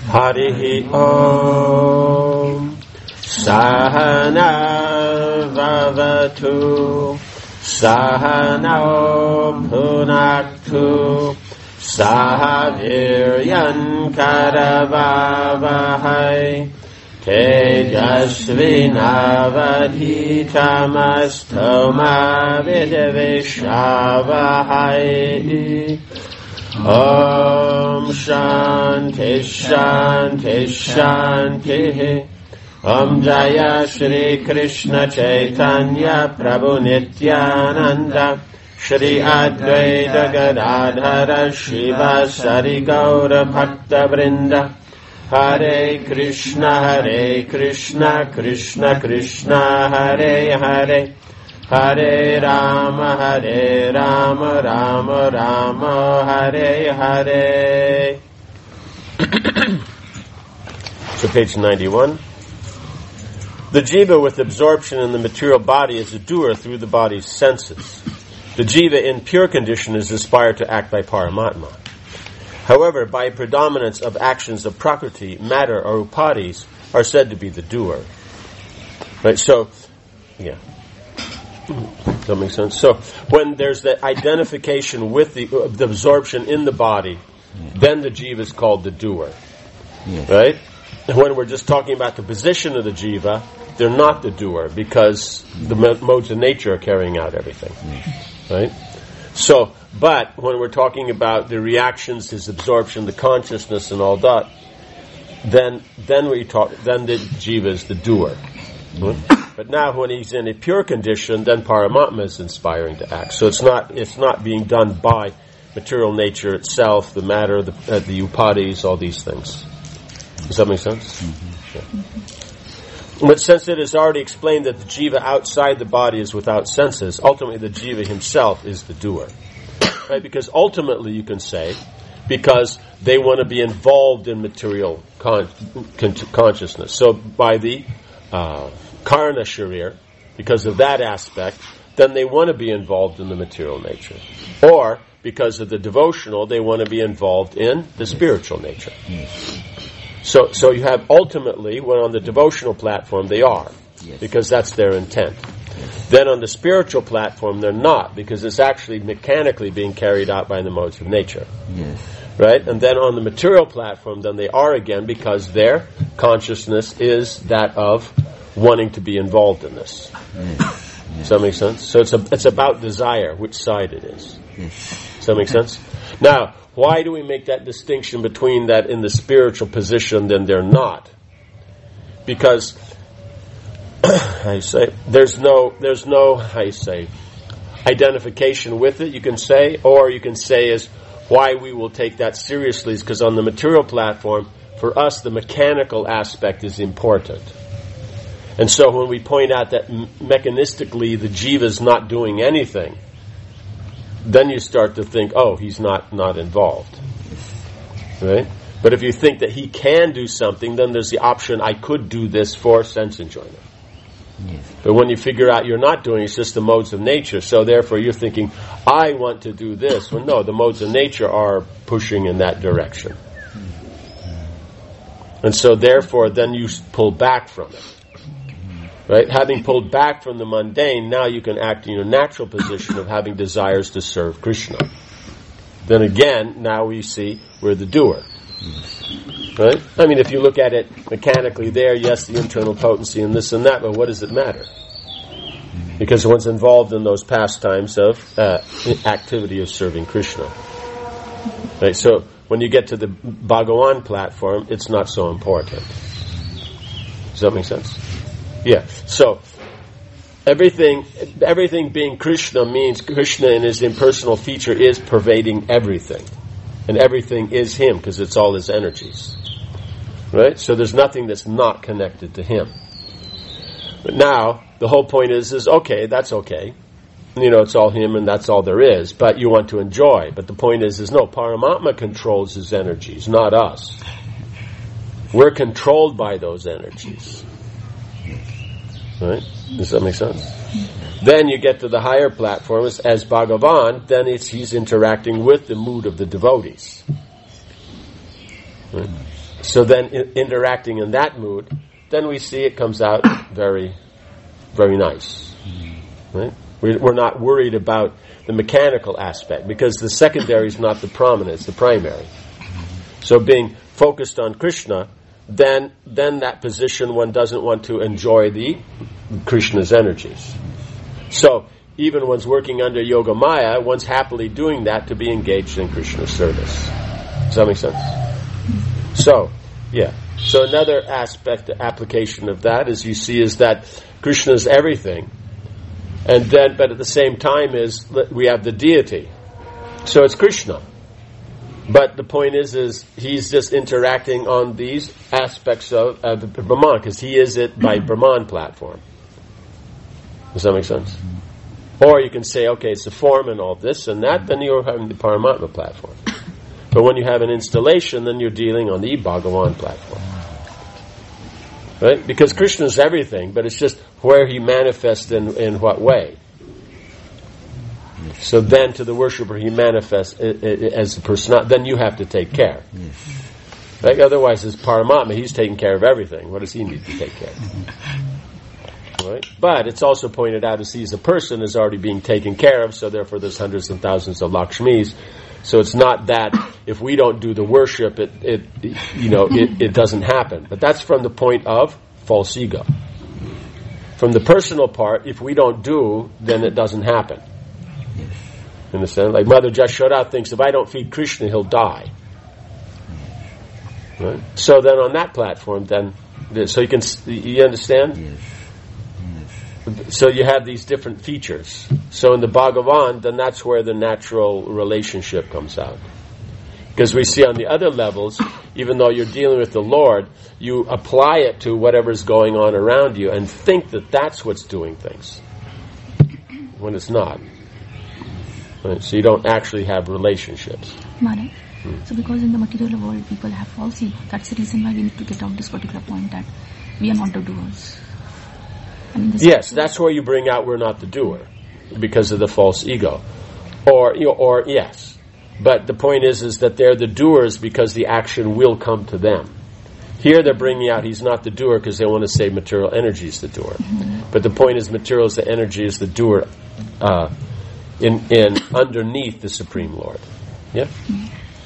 Harihi Om Sahana Vavatu Sahana Punaktu Sahaviryan Karavavahai Tejasvinavadhitamastoma Vidavishavahai Om Shanti Shanti Shanti Om Jaya Shri Krishna Chaitanya Prabhu Nityananda Shri Advaita Gadadhara Shiva Sari Gaura Bhakta Vrinda Hare Krishna Krishna Krishna Hare Hare Hare Rama Rama Rama Hare Hare. So page 91. The jiva with absorption in the material body is a doer through the body's senses. The jiva in pure condition is inspired to act by Paramatma. However, by predominance of actions of Prakriti, matter or upadis are said to be the doer. Right, so, yeah. Does that make sense? So, when there's the identification with the absorption in the body, then the jiva is called the doer. Right? When we're just talking about the position of the jiva, they're not the doer because the modes of nature are carrying out everything. Right? So, but when we're talking about the reactions, his absorption, the consciousness, and all that, then the jiva is the doer. But now, when he's in a pure condition, then Paramatma is inspiring to act. So it's not being done by material nature itself, the matter, the upadis, all these things. Does that make sense? Yeah. But since it is already explained that the jiva outside the body is without senses, ultimately the jiva himself is the doer. Right? Because ultimately you can say, because they want to be involved in material consciousness. So by the karna sharir, because of that aspect, then they want to be involved in the material nature. Or, because of the devotional, they want to be involved in the spiritual nature. So you have ultimately, when on the devotional platform, they are, because that's their intent. Then on the spiritual platform, they're not, because it's actually mechanically being carried out by the modes of nature. Right? And then on the material platform, then they are again, because their consciousness is that of wanting to be involved in this. Does that make sense? So it's about desire, which side it is. Does that make sense? Now, why do we make that distinction between that in the spiritual position then they're not? Because there's no identification with it, you can say, or you can say is why we will take that seriously is because on the material platform, for us the mechanical aspect is important. And so when we point out that mechanistically the jiva is not doing anything, then you start to think, oh, he's not involved. Right? But if you think that he can do something, then there's the option, I could do this for sense enjoyment. But when you figure out you're not doing it, it's just the modes of nature, so therefore you're thinking, I want to do this. Well, no, the modes of nature are pushing in that direction. And so therefore then you pull back from it. Right? Having pulled back from the mundane, now you can act in your natural position of having desires to serve Krishna. Then again, now we see we're the doer. Right? I mean, if you look at it mechanically there, yes, the internal potency and this and that, but what does it matter? Because one's involved in those pastimes of activity of serving Krishna. Right? So when you get to the Bhagavan platform, it's not so important. Does that make sense? Yeah. So everything being Krishna means Krishna in his impersonal feature is pervading everything. And everything is him because it's all his energies. Right? So there's nothing that's not connected to him. But now, the whole point is okay, that's okay. It's all him and that's all there is. But you want to enjoy. But the point is no, Paramatma controls his energies, not us. We're controlled by those energies. Right? Does that make sense? Then you get to the higher platforms as Bhagavan, then he's interacting with the mood of the devotees. Right? So then interacting in that mood, then we see it comes out very, very nice. Right? We're not worried about the mechanical aspect because the secondary is not the prominent, it's the primary. So being focused on Krishna, then that position one doesn't want to enjoy the Krishna's energies. So even one's working under Yoga Maya, one's happily doing that to be engaged in Krishna's service. Does that make sense? So, yeah. So another aspect, application of that, as you see, is that Krishna's everything. And then, but at the same time is, we have the deity. So it's Krishna. But the point is he's just interacting on these aspects of the Brahman, because he is it by Brahman platform. Does that make sense? Or you can say, okay, it's the form and all this and that, then you're having the Paramatma platform. But when you have an installation, then you're dealing on the Bhagavan platform. Right? Because Krishna is everything, but it's just where he manifests in what way. So then to the worshipper he manifests as a person. Then you have to take care. Right? Otherwise it's Paramatma, he's taking care of everything. What does he need to take care of? Right? But it's also pointed out as he's a person is already being taken care of, so therefore there's hundreds and thousands of Lakshmis. So it's not that if we don't do the worship, it doesn't happen. But that's from the point of false ego. From the personal part, if we don't do, then it doesn't happen. Understand? Like Mother Jashoda thinks, if I don't feed Krishna, he'll die. Right? So then on that platform, so you understand? Yes. So you have these different features. So in the Bhagavan, then that's where the natural relationship comes out. Because we see on the other levels, even though you're dealing with the Lord, you apply it to whatever's going on around you and think that that's what's doing things, when it's not. Right? So you don't actually have relationships. Maharaj. So because in the material world people have false ego, that's the reason why we need to get out this particular point that we are not the doers. Yes, that's where you bring out we're not the doer, because of the false ego. Or yes. But the point is that they're the doers because the action will come to them. Here they're bringing out he's not the doer because they want to say material energy is the doer. Mm-hmm. But the point is material is the energy is the doer in underneath the Supreme Lord. Yeah? Mm-hmm.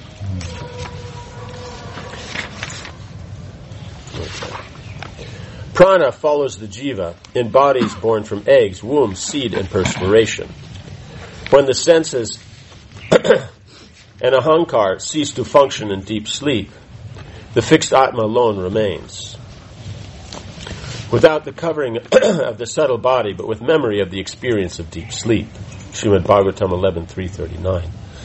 Prana follows the jiva in bodies born from eggs, womb, seed, and perspiration. When the senses and ahankar cease to function in deep sleep, the fixed atma alone remains. Without the covering of the subtle body, but with memory of the experience of deep sleep. Srimad Bhagavatam 11.339.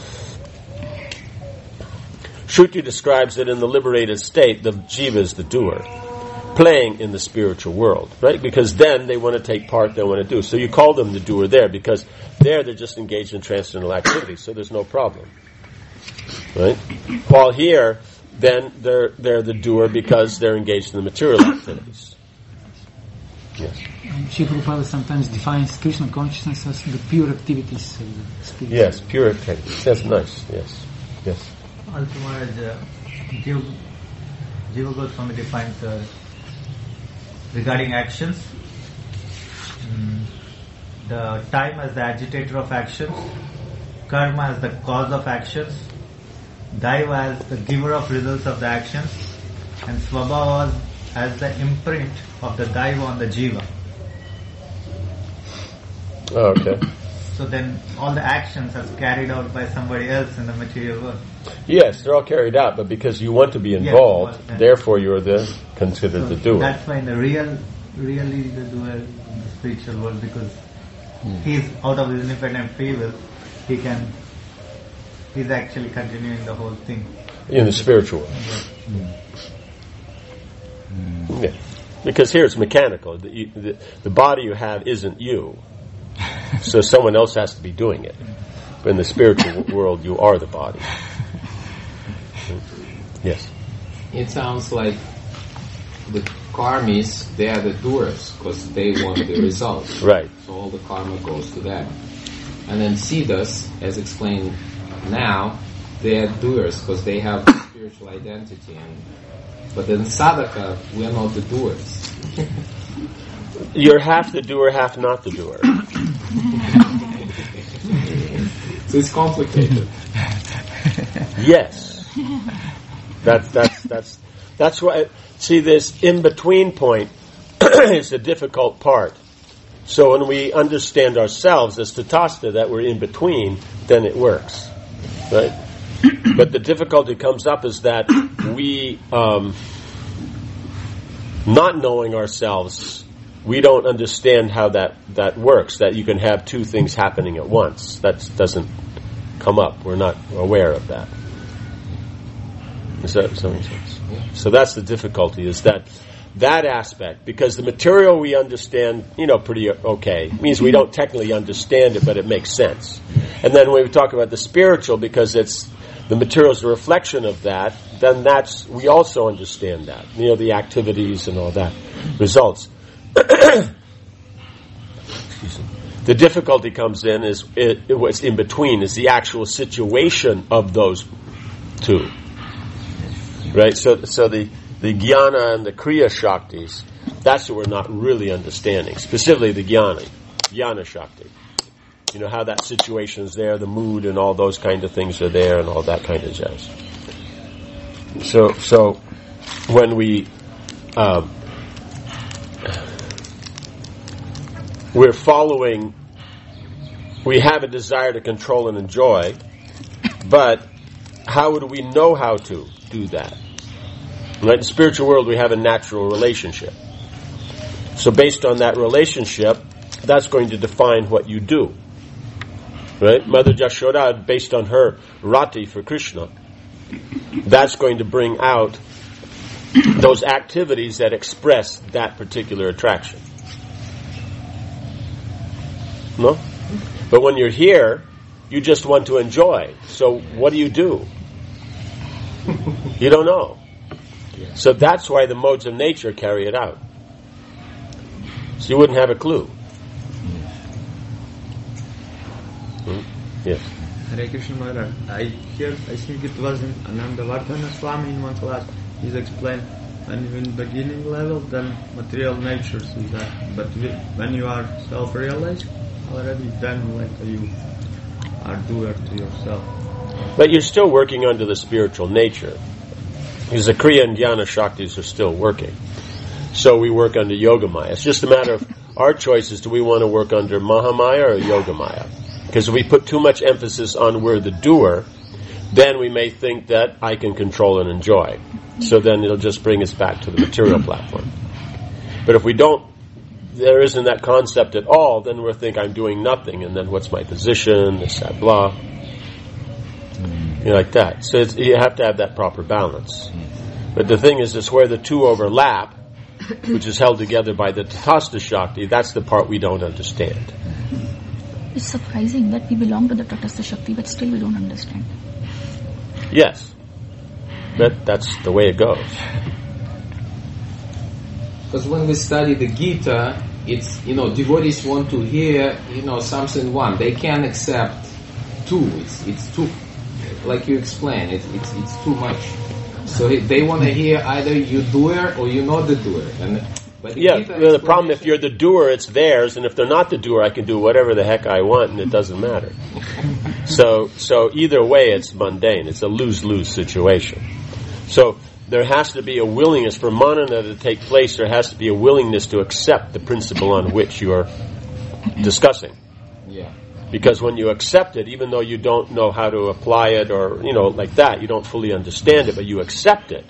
Shruti describes that in the liberated state, the jiva is the doer, playing in the spiritual world, right? Because then they want to take part, they want to do. So you call them the doer there, because there they're just engaged in transcendental activities, so there's no problem. Right? While here, then they're the doer because they're engaged in the material activities. Yes. Sri Prabhupada sometimes defines Krishna consciousness as the pure activities of the spirit. Yes, pure activities. That's nice. Yes. Yes. Also, Maharaj, Jiva Goswami defines regarding actions, the time as the agitator of actions, karma as the cause of actions, daiva as the giver of results of the actions, and svabhava as the imprint of the daiva on the jiva. Oh, okay. So then all the actions are carried out by somebody else in the material world. Yes, they're all carried out, but because you want to be involved, therefore you're considered the doer. That's why the really the doer in the spiritual world, because he's out of his independent free will, he's actually continuing the whole thing. In the spiritual world. Yeah. Because here it's mechanical. The body you have isn't you. So someone else has to be doing it. But in the spiritual world, you are the body. Yes. It sounds like the karmis, they are the doers because they want the results. Right. So all the karma goes to them. And then siddhas, as explained now, they are doers because they have the spiritual identity and But in sadhaka, we are not the doers. You're half the doer, half not the doer. So it's complicated. Yes. That's why. See, this in-between point is the difficult part. So when we understand ourselves as tatastha, that we're in between, then it works, right? But the difficulty comes up is that we, not knowing ourselves, we don't understand how that works, that you can have two things happening at once. That doesn't come up. We're not aware of that. Does that make sense? So that's the difficulty, is that aspect, because the material we understand, pretty okay. It means we don't technically understand it, but it makes sense. And then when we talk about the spiritual, because the material is a reflection of that, then we also understand that. The activities and all that results. The difficulty comes in is what's in between, is the actual situation of those two. Right? So the jnana and the kriya shaktis, that's what we're not really understanding. Specifically the jnana shakti. How that situation is there, the mood and all those kind of things are there and all that kind of jazz. So when we're following, we have a desire to control and enjoy, but how would we know how to do that? Right? In the spiritual world, we have a natural relationship. So based on that relationship, that's going to define what you do. Right? Mother Jashoda, based on her rati for Krishna, that's going to bring out those activities that express that particular attraction. No? But when you're here, you just want to enjoy. So what do? You don't know. So that's why the modes of nature carry it out. So you wouldn't have a clue. Yes. Hare Krishna Maharaj, I think it was in Anandavardhana Swami in one class, he's explained, when you're in beginning level, then material nature is that. But when you are self-realized, already then you are doer to yourself. But you're still working under the spiritual nature. Because the Kriya and Jnana Shaktis are still working. So we work under Yogamaya. It's just a matter of our choices. Do we want to work under Mahamaya or Yogamaya? Because if we put too much emphasis on we're the doer, then we may think that I can control and enjoy. So then it'll just bring us back to the material platform. But if we don't, there isn't that concept at all, then we'll think I'm doing nothing, and then what's my position, this, that, blah. Like that. So you have to have that proper balance. But the thing is, it's where the two overlap, which is held together by the Tatastha Shakti, that's the part we don't understand. It's surprising that we belong to the Tatastha Shakti, but still we don't understand. Yes. But that's the way it goes. Because when we study the Gita, it's, devotees want to hear, something one. They can't accept two. It's too, like you explained, it's too much. So they want to hear either you doer or you're not the doer. The problem, if you're the doer, it's theirs, and if they're not the doer, I can do whatever the heck I want, and it doesn't matter. So either way, it's mundane. It's a lose-lose situation. So there has to be a willingness for manana to take place. There has to be a willingness to accept the principle on which you are discussing. Yeah. Because when you accept it, even though you don't know how to apply it or, like that, you don't fully understand it, but you accept it,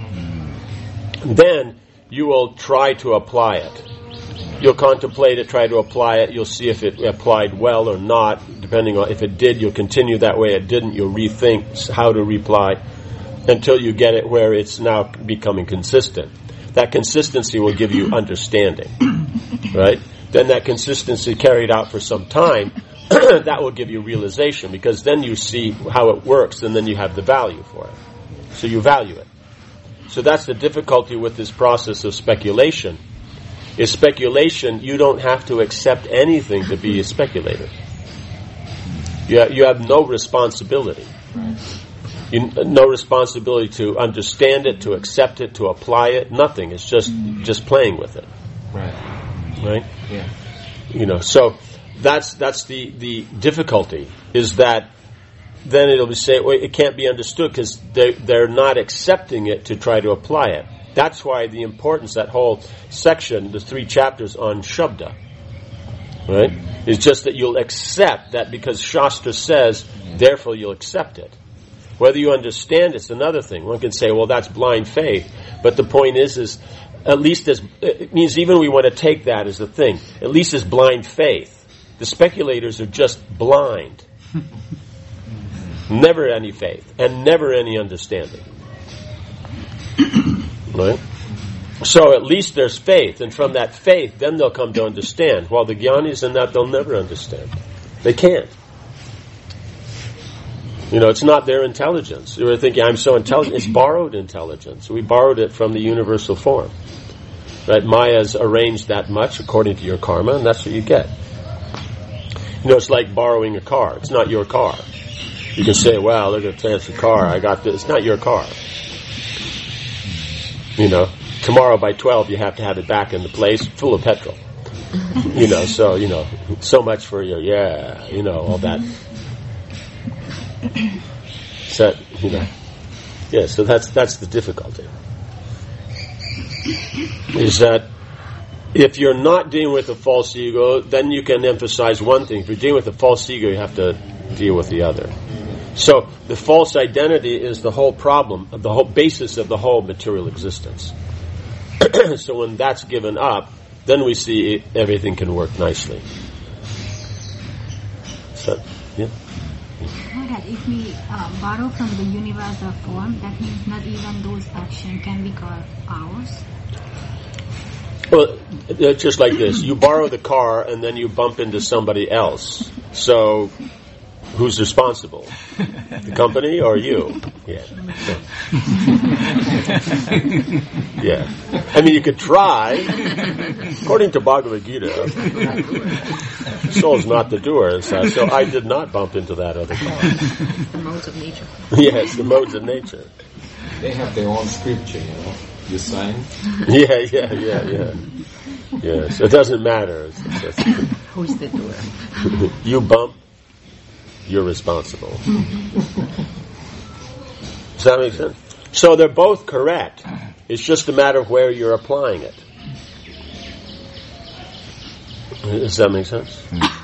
then you will try to apply it. You'll contemplate it, try to apply it. You'll see if it applied well or not. Depending on if it did, you'll continue that way. It didn't, you'll rethink how to reply until you get it where it's now becoming consistent. That consistency will give you understanding, right? Then that consistency carried out for some time, that will give you realization, because then you see how it works and then you have the value for it. So you value it. So that's the difficulty with this process of speculation. Is speculation, you don't have to accept anything to be a speculator. You have no responsibility. No responsibility to understand it, to accept it, to apply it. Nothing. It's just playing with it. Right? Yeah. So that's the difficulty, is that then it'll be say, well, it can't be understood because they're not accepting it to try to apply it. That's why the importance, that whole section, the 3 chapters on Shabda, right, is just that you'll accept that because Shastra says, therefore you'll accept it. Whether you understand it's another thing. One can say, well, that's blind faith. But the point is at least it means even we want to take that as the thing. At least as blind faith. The speculators are just blind. Never any faith. And never any understanding. Right? So at least there's faith. And from that faith, then they'll come to understand. While the Jnanis in that, they'll never understand. They can't. It's not their intelligence. You were thinking, I'm so intelligent. It's borrowed intelligence. We borrowed it from the universal form. Right? Maya's arranged that much according to your karma, and that's what you get. It's like borrowing a car. It's not your car. You can say, well, look at the car. I got this. It's not your car. Tomorrow by 12 you have to have it back in the place full of petrol. So much for your, all that. So, so that's the difficulty. Is that if you're not dealing with a false ego, then you can emphasize one thing. If you're dealing with a false ego, you have to deal with the other. So the false identity is the whole problem, the whole basis of the whole material existence. So when that's given up, then we see everything can work nicely. So, yeah. If we borrow from the universal form, that means not even those actions can be called ours. Well, it's just like this. You borrow the car and then you bump into somebody else. So, who's responsible? The company or you? Yeah. Yeah. I mean, you could try. According to Bhagavad Gita, soul's not the doer. So I did not bump into that other car. The modes of nature. Yes, the modes of nature. They have their own scripture, You sign? Yeah. Yes, it doesn't matter. Who's the doer? You bump, you're responsible. Does that make sense? So they're both correct. It's just a matter of where you're applying it. Does that make sense?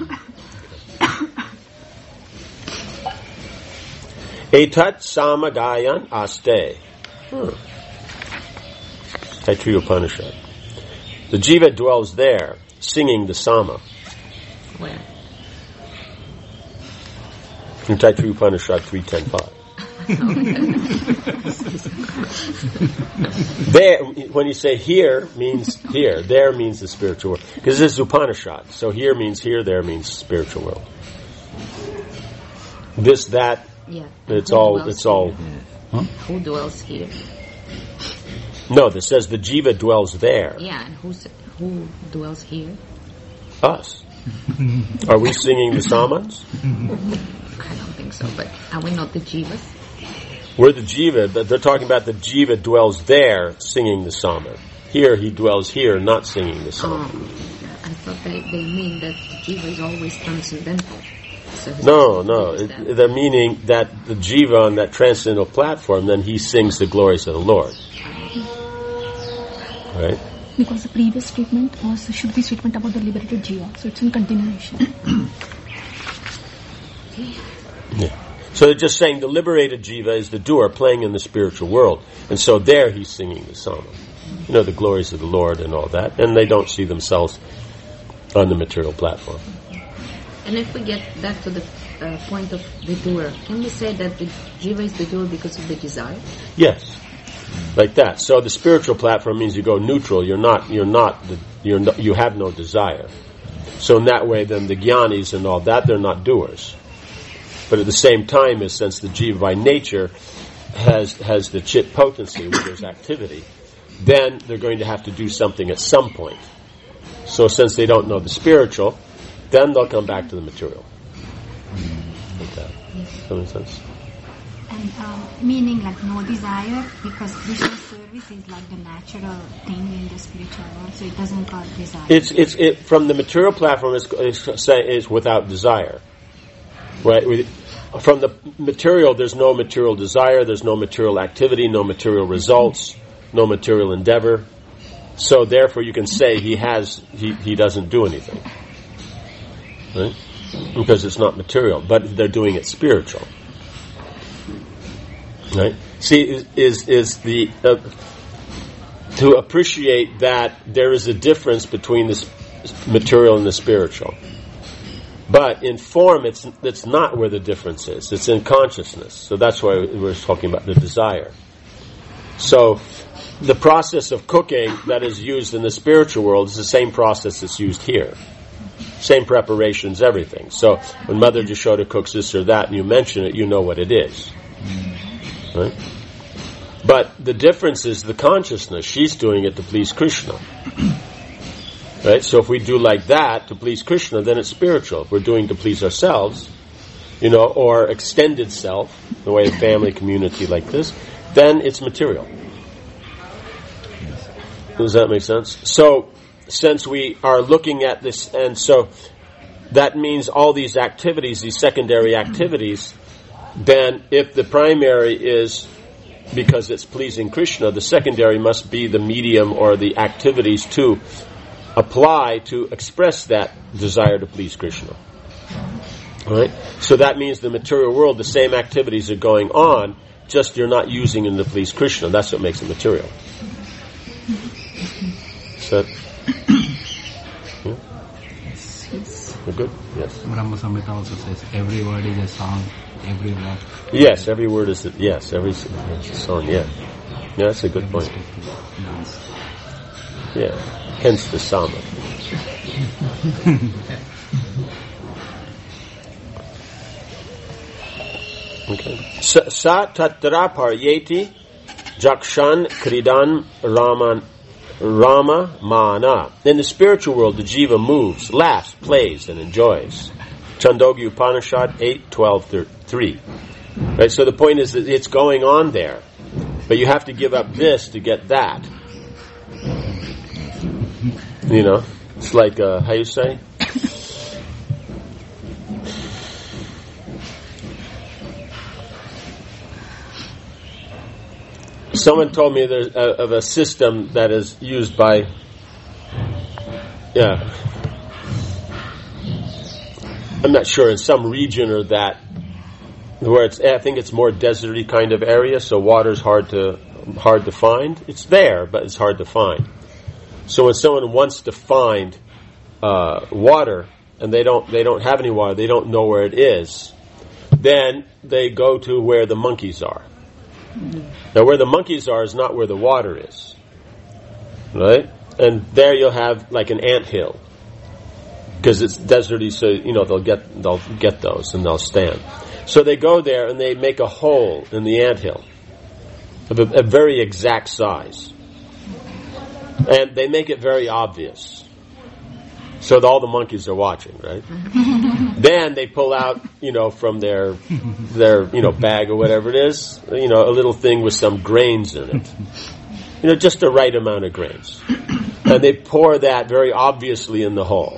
Etat samagayan aste. Taittiriya Upanishad. The jiva dwells there, singing the sama. Where? In Taittiriya Upanishad 3.10.5. There, when you say here, means here. There means the spiritual world. Because this is Upanishad. So here means here, there means spiritual world. This, that, yeah. It's all. Huh? Who dwells here? No, this says the jiva dwells there. Yeah, and who dwells here? Us. Are we singing the samans? I don't think so, but are we not the jivas? We're the jiva, but they're talking about the jiva dwells there singing the sama. Here he dwells here, not singing the sama. I thought they mean that the jiva is always transcendental. So no. They're meaning that the jiva on that transcendental platform, then he sings the glories of the Lord. Right? Because the previous statement was the Shuddhi statement about the liberated jiva, so it's in continuation. Yeah. So they're just saying the liberated jiva is the doer playing in the spiritual world. And so there he's singing the sama. The glories of the Lord and all that. And they don't see themselves on the material platform. And if we get back to the point of the doer, can we say that the jiva is the doer because of the desire? Yes. Like that. So the spiritual platform means you go neutral. You have no desire. So in that way, then the jnanis and all that, they're not doers. But at the same time, since the jiva by nature has the chit potency, where there's activity, then they're going to have to do something at some point. So since they don't know the spiritual, then they'll come back to the material. Like that. Does that make sense? And Meaning like no desire, because Krishna service is like the natural thing in the spiritual world, so it doesn't cause desire. It's from the material platform is without desire, right? From the material, there's no material desire, there's no material activity, no material results, no material endeavor. So therefore, you can say he doesn't do anything, right? Because it's not material, but they're doing it spiritual. Right? See, is the to appreciate that there is a difference between the material and the spiritual. But in form, it's not where the difference is. It's in consciousness. So that's why we're talking about the desire. So the process of cooking that is used in the spiritual world is the same process that's used here. Same preparations, everything. So when Mother Yashoda cooks this or that and you mention it, you know what it is. Right? But the difference is the consciousness. She's doing it to please Krishna. Right? So if we do like that to please Krishna, then it's spiritual. If we're doing to please ourselves, or extended self, the way of family, community like this, then it's material. Does that make sense? So, since we are looking at this, and so that means all these activities, these secondary activities, then if the primary is because it's pleasing Krishna, the secondary must be the medium or the activities to apply to express that desire to please Krishna. All right? So that means the material world, the same activities are going on, just you're not using them to please Krishna. That's what makes it material. So, yeah? We're good? Yes. Brahma Samhita also says every word is a song, every word. Yes, every word is every song, yeah. Yeah, that's a good point. Yeah, hence the Sama. Okay. Sa tatra paryeti jakshan kridan Rama mana. In the spiritual world, the jiva moves, laughs, plays, and enjoys. Chandogya Upanishad 8:12-3. Right. So the point is that it's going on there, but you have to give up this to get that. It's like how you say? Someone told me there's of a system that is used by, I'm not sure, in some region or that, where I think it's more deserty kind of area, so water's hard to find. It's there, but it's hard to find. So when someone wants to find water and they don't have any water, they don't know where it is, then they go to where the monkeys are. Now, where the monkeys are is not where the water is, right? And there you'll have like an anthill, because it's deserty. So they'll get those and they'll stand. So they go there and they make a hole in the anthill of a very exact size, and they make it very obvious, so that all the monkeys are watching, right? Then they pull out, from their bag or whatever it is, a little thing with some grains in it. Just the right amount of grains. And they pour that very obviously in the hole.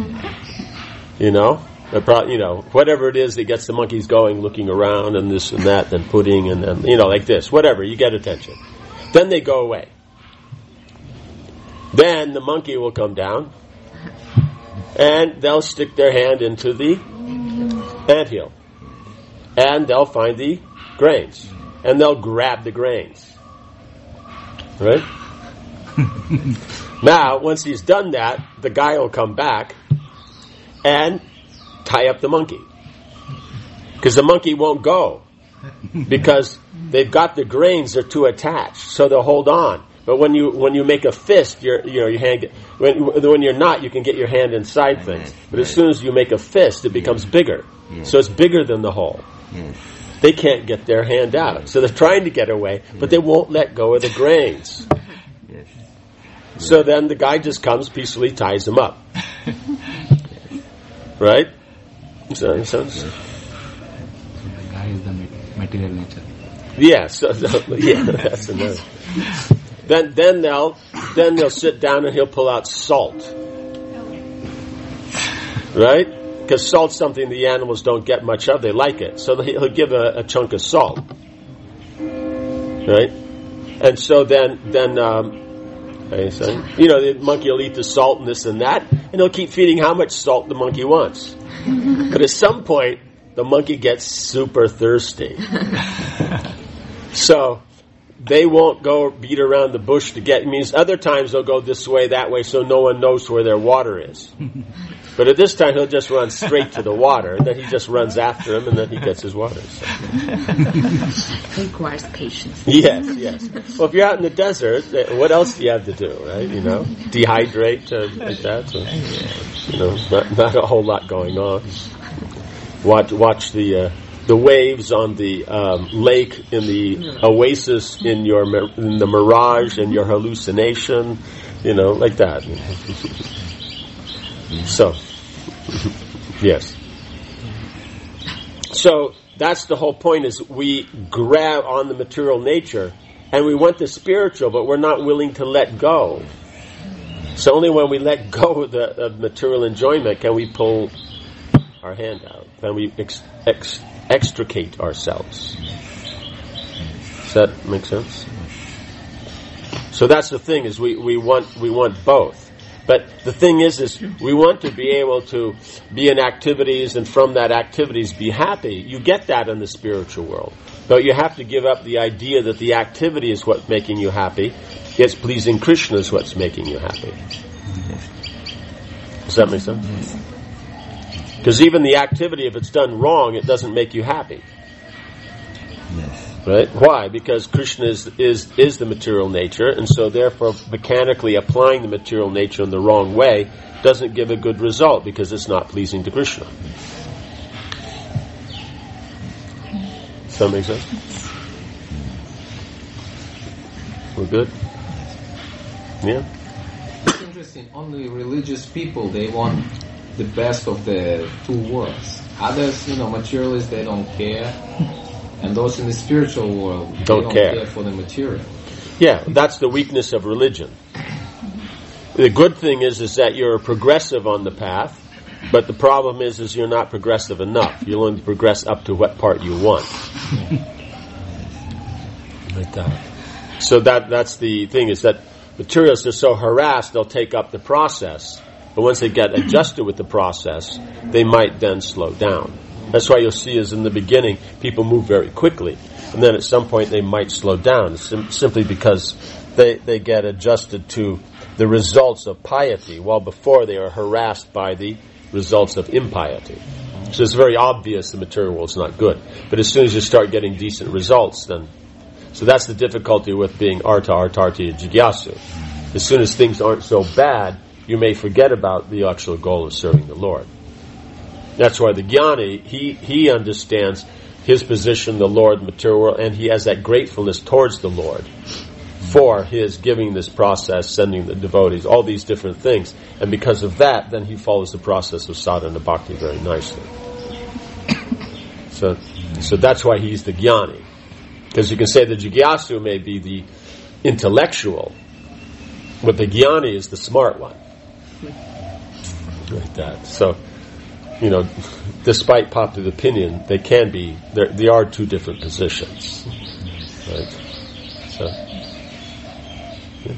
Whatever it is that gets the monkeys going, looking around and this and that, then pudding and then, like this, whatever, you get attention. Then they go away. Then the monkey will come down, and they'll stick their hand into the anthill, and they'll find the grains, and they'll grab the grains. Right? Now, once he's done that, the guy will come back and tie up the monkey, because the monkey won't go, because they've got the grains, they're too attached, so they'll hold on. But when you make a fist, your hand. When you're not, you can get your hand inside things. But as soon as you make a fist, it becomes bigger. So it's bigger than the hole. They can't get their hand out, so they're trying to get away, but they won't let go of the grains. So then the guy just comes, peacefully ties them up. Right? Does that make sense? The guy is the material nature. Yeah, that's another. Then they'll sit down and he'll pull out salt, right? Because salt's something the animals don't get much of. They like it, so he'll give a chunk of salt, right? And so then the monkey will eat the salt and this and that, and he'll keep feeding how much salt the monkey wants. But at some point, the monkey gets super thirsty. So they won't go beat around the bush to get. It means other times they'll go this way, that way, so no one knows where their water is. But at this time, he'll just run straight to the water, and then he just runs after him, and then he gets his water. So. It requires patience. Yes. Well, if you're out in the desert, what else do you have to do, right? Dehydrate like that. So, not a whole lot going on. Watch the waves on the lake in the oasis in the mirage and your hallucination, like that. So, yes. So that's the whole point: is we grab on the material nature and we want the spiritual, but we're not willing to let go. So only when we let go of the material enjoyment can we pull our hand out. Can we extricate ourselves? Does that make sense? So that's the thing: is we want both. But the thing is we want to be able to be in activities, and from that activities be happy. You get that in the spiritual world. But you have to give up the idea that the activity is what's making you happy. It's pleasing Krishna is what's making you happy. Does that make sense? Because even the activity, if it's done wrong, it doesn't make you happy. Right? Why? Because Krishna is the material nature, and so therefore mechanically applying the material nature in the wrong way doesn't give a good result because it's not pleasing to Krishna. Does that make sense? We're good? Yeah? It's interesting. Only religious people, they want the best of the two worlds. Others, materialists, they don't care. And those in the spiritual world don't care for the material. Yeah, that's the weakness of religion. The good thing is that you're progressive on the path, but the problem is you're not progressive enough. You'll only progress up to what part you want. Like that. So that's the thing, is that materialists are so harassed they'll take up the process, but once they get adjusted with the process, they might then slow down. That's why you'll see is in the beginning, people move very quickly. And then at some point they might slow down, simply because they get adjusted to the results of piety, while before they are harassed by the results of impiety. So it's very obvious the material world is not good. But as soon as you start getting decent results, then... So that's the difficulty with being arta, artarti, and jigyasu. As soon as things aren't so bad, you may forget about the actual goal of serving the Lord. That's why the jnani, he understands his position, the Lord, the material world, and he has that gratefulness towards the Lord for his giving this process, sending the devotees, all these different things. And because of that, then he follows the process of sadhana bhakti very nicely. So that's why he's the jnani. Because you can say the jigyasu may be the intellectual, but the jnani is the smart one. Like that. So... despite popular opinion, they can be. They are two different positions, right? So, yeah.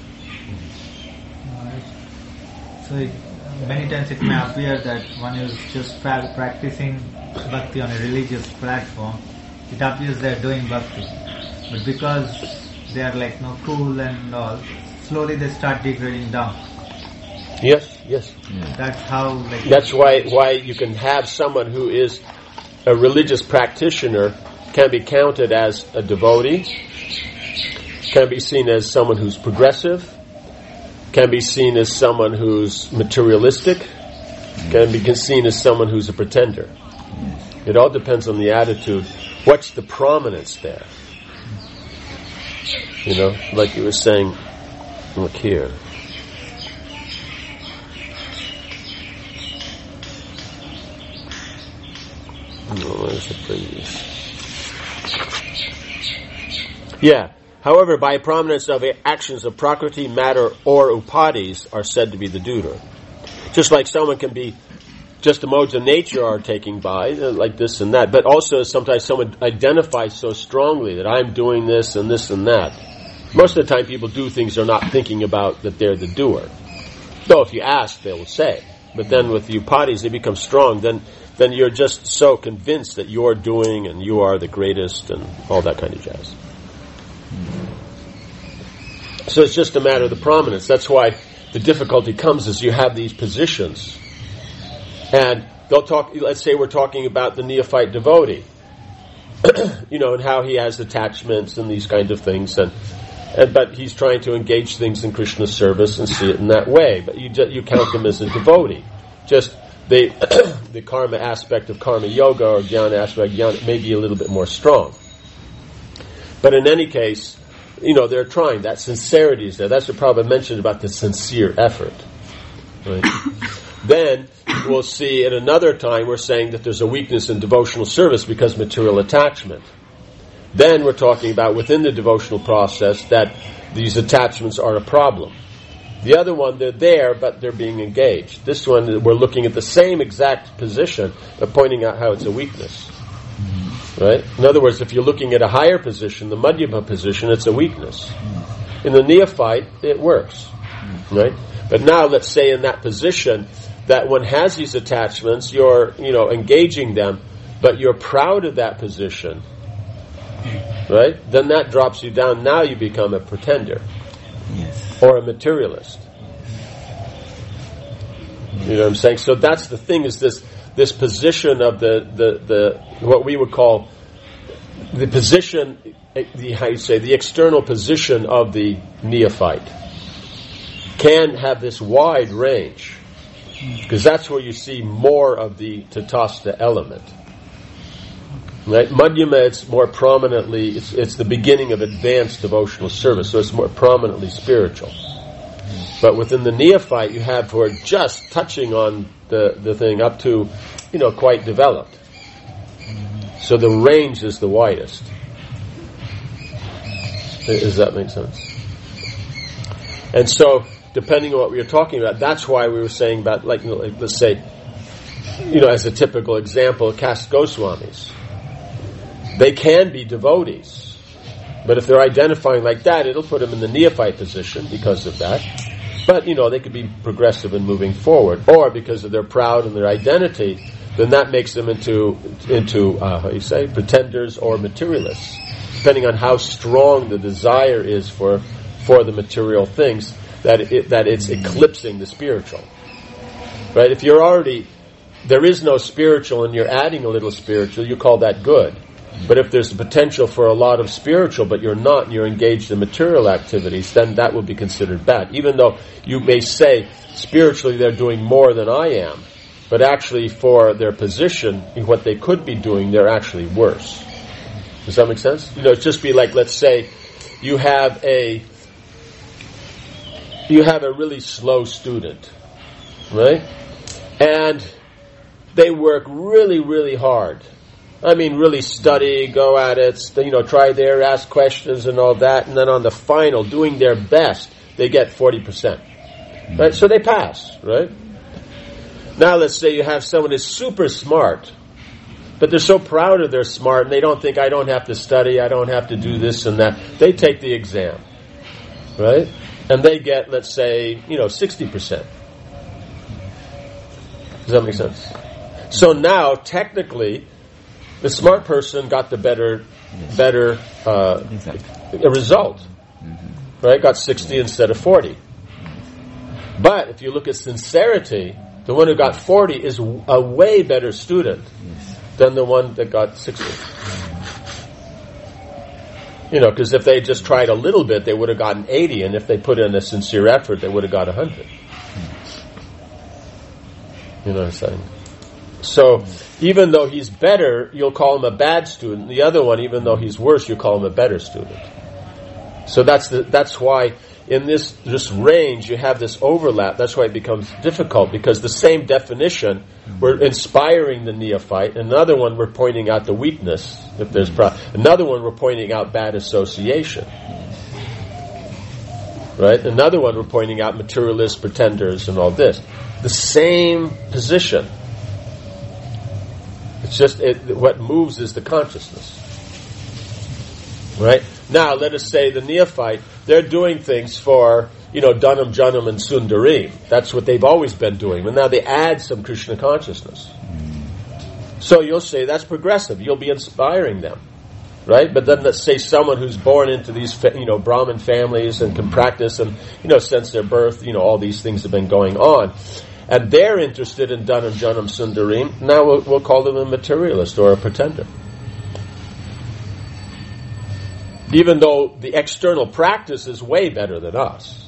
So many times it may appear that one is just practicing bhakti on a religious platform. It appears they are doing bhakti, but because they are cool and all, slowly they start degrading down. Yes. That's how. That's why you can have someone who is a religious practitioner can be counted as a devotee, can be seen as someone who's progressive, can be seen as someone who's materialistic, can be seen as someone who's a pretender. It all depends on the attitude. What's the prominence there? Like you were saying, look here. Where's the previous? Yeah. However, by prominence of actions of prakriti, matter, or upadis are said to be the doer. Just like someone can be, just the modes of nature are taking by, like this and that, but also sometimes someone identifies so strongly that I'm doing this and this and that. Most of the time people do things they're not thinking about that they're the doer. Though if you ask, they will say. But then with the upadis, they become strong, then you're just so convinced that you're doing and you are the greatest and all that kind of jazz. So it's just a matter of the prominence. That's why the difficulty comes as you have these positions. And they'll talk, let's say we're talking about the neophyte devotee, and how he has attachments and these kind of things, but he's trying to engage things in Krishna's service and see it in that way. But you count him as a devotee. Just the karma aspect of karma yoga or jnana aspect of jnana may be a little bit more strong. But in any case, they're trying. That sincerity is there. That's what Prabhupada mentioned about the sincere effort. Right? Then we'll see at another time we're saying that there's a weakness in devotional service because material attachment. Then we're talking about within the devotional process that these attachments are a problem. The other one, they're there, but they're being engaged. This one, we're looking at the same exact position, but pointing out how it's a weakness. Right? In other words, if you're looking at a higher position, the Madhyama position, it's a weakness. In the neophyte, it works. Right? But now, let's say in that position that one has these attachments, you're, engaging them, but you're proud of that position. Right? Then that drops you down. Now you become a pretender. Yes. Or a materialist. You know what I'm saying? So that's the thing, is this position of the what we would call the position, the external position of the neophyte can have this wide range, because that's where you see more of the tatastha element. Right? Madhyama, it's more prominently, it's the beginning of advanced devotional service, so it's more prominently spiritual. But within the neophyte, you have who are just touching on the thing up to, quite developed. So the range is the widest. Does that make sense? And so, depending on what we were talking about, that's why we were saying about, let's say, as a typical example, caste Goswamis. They can be devotees, but if they're identifying like that, it'll put them in the neophyte position because of that. But, they could be progressive and moving forward. Or because of their proud and their identity, then that makes them into pretenders or materialists, depending on how strong the desire is for the material things, that it's eclipsing the spiritual. Right? If there is no spiritual and you're adding a little spiritual, you call that good. But if there's the potential for a lot of spiritual, but you're not, and you're engaged in material activities, then that would be considered bad. Even though you may say, spiritually they're doing more than I am, but actually for their position, what they could be doing, they're actually worse. Does that make sense? It'd just be like, let's say, you have a really slow student, right? And they work really, really hard. Really study, go at it, try there, ask questions and all that, and then on the final, doing their best, they get 40%. Right? So they pass, right? Now let's say you have someone who's super smart, but they're so proud of their smart, and they don't think, I don't have to study, I don't have to do this and that. They take the exam, right? And they get, let's say, 60%. Does that make sense? So now, technically, the smart person got the better result, right? Got 60 instead of 40. But if you look at sincerity, the one who got 40 is a way better student than the one that got 60. Because if they just tried a little bit, they would have gotten 80, and if they put in a sincere effort, they would have got 100. You know what I'm saying? So, even though he's better, you'll call him a bad student. The other one, even though he's worse, you call him a better student. So that's why in this range, you have this overlap. That's why it becomes difficult, because the same definition, we're inspiring the neophyte. Another one, we're pointing out the weakness. If there's another one, we're pointing out bad association. Right? Another one, we're pointing out materialist pretenders and all this. The same position. It's just what moves is the consciousness. Right? Now, let us say the neophyte, they're doing things for, Dhanam, Janam, and Sundarim. That's what they've always been doing. But now they add some Krishna consciousness. So you'll say that's progressive. You'll be inspiring them. Right? But then let's say someone who's born into these, Brahmin families and can practice and, since their birth, all these things have been going on. And they're interested in Dhanam, Janam, Sundarim. Now we'll call them a materialist or a pretender. Even though the external practice is way better than us.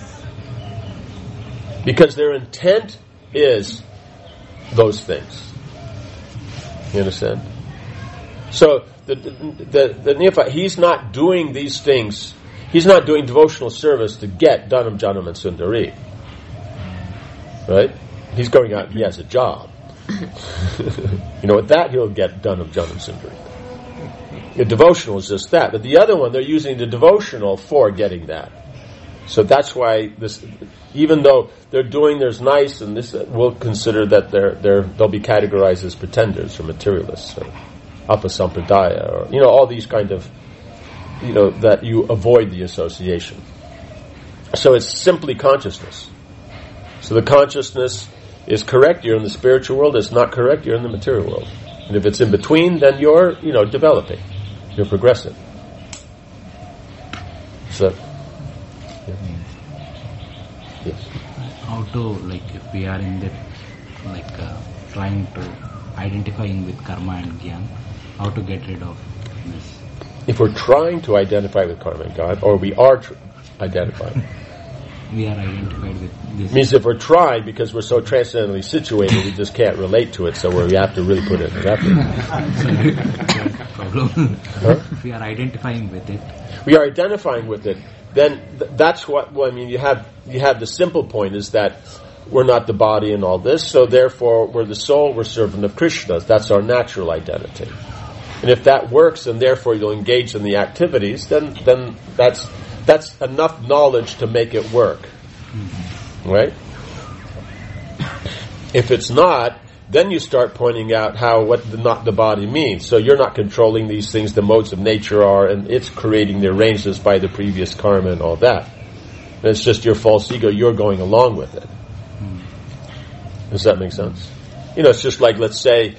Because their intent is those things. You understand? So the neophyte, he's not doing these things, he's not doing devotional service to get Dhanam, Janam, and Sundari. Right? He's going out, he has a job. With that he'll get Dhanam, Janam, Sundari. The devotional is just that. But the other one, they're using the devotional for getting that. So that's why this, even though they're doing there's nice, and this we'll consider that they'll be categorized as pretenders or materialists, or apasampradaya, or all these kind of that you avoid the association. So it's simply consciousness. So the consciousness is correct, you're in the spiritual world. It's not correct, you're in the material world. And if it's in between, then you're developing. You're progressive. So, yes. How to, if we are in that, trying to identifying with karma and jnana, how to get rid of this? If we're trying to identify with karma and God, or we are identifying. We are identified with this. Means if we're trying, because we're so transcendently situated, we just can't relate to it, so we have to really put it in effort. If we are identifying with it. We are identifying with it. Then that's what. You have the simple point is that we're not the body and all this, so therefore we're the soul. We're servant of Krishna. That's our natural identity. And if that works, and therefore you'll engage in the activities, then that's enough knowledge to make it work. Right? If it's not, then you start pointing out what not the body means. So you're not controlling these things, the modes of nature are, and it's creating the arrangements by the previous karma and all that. And it's just your false ego, you're going along with it. Does that make sense? It's just like, let's say,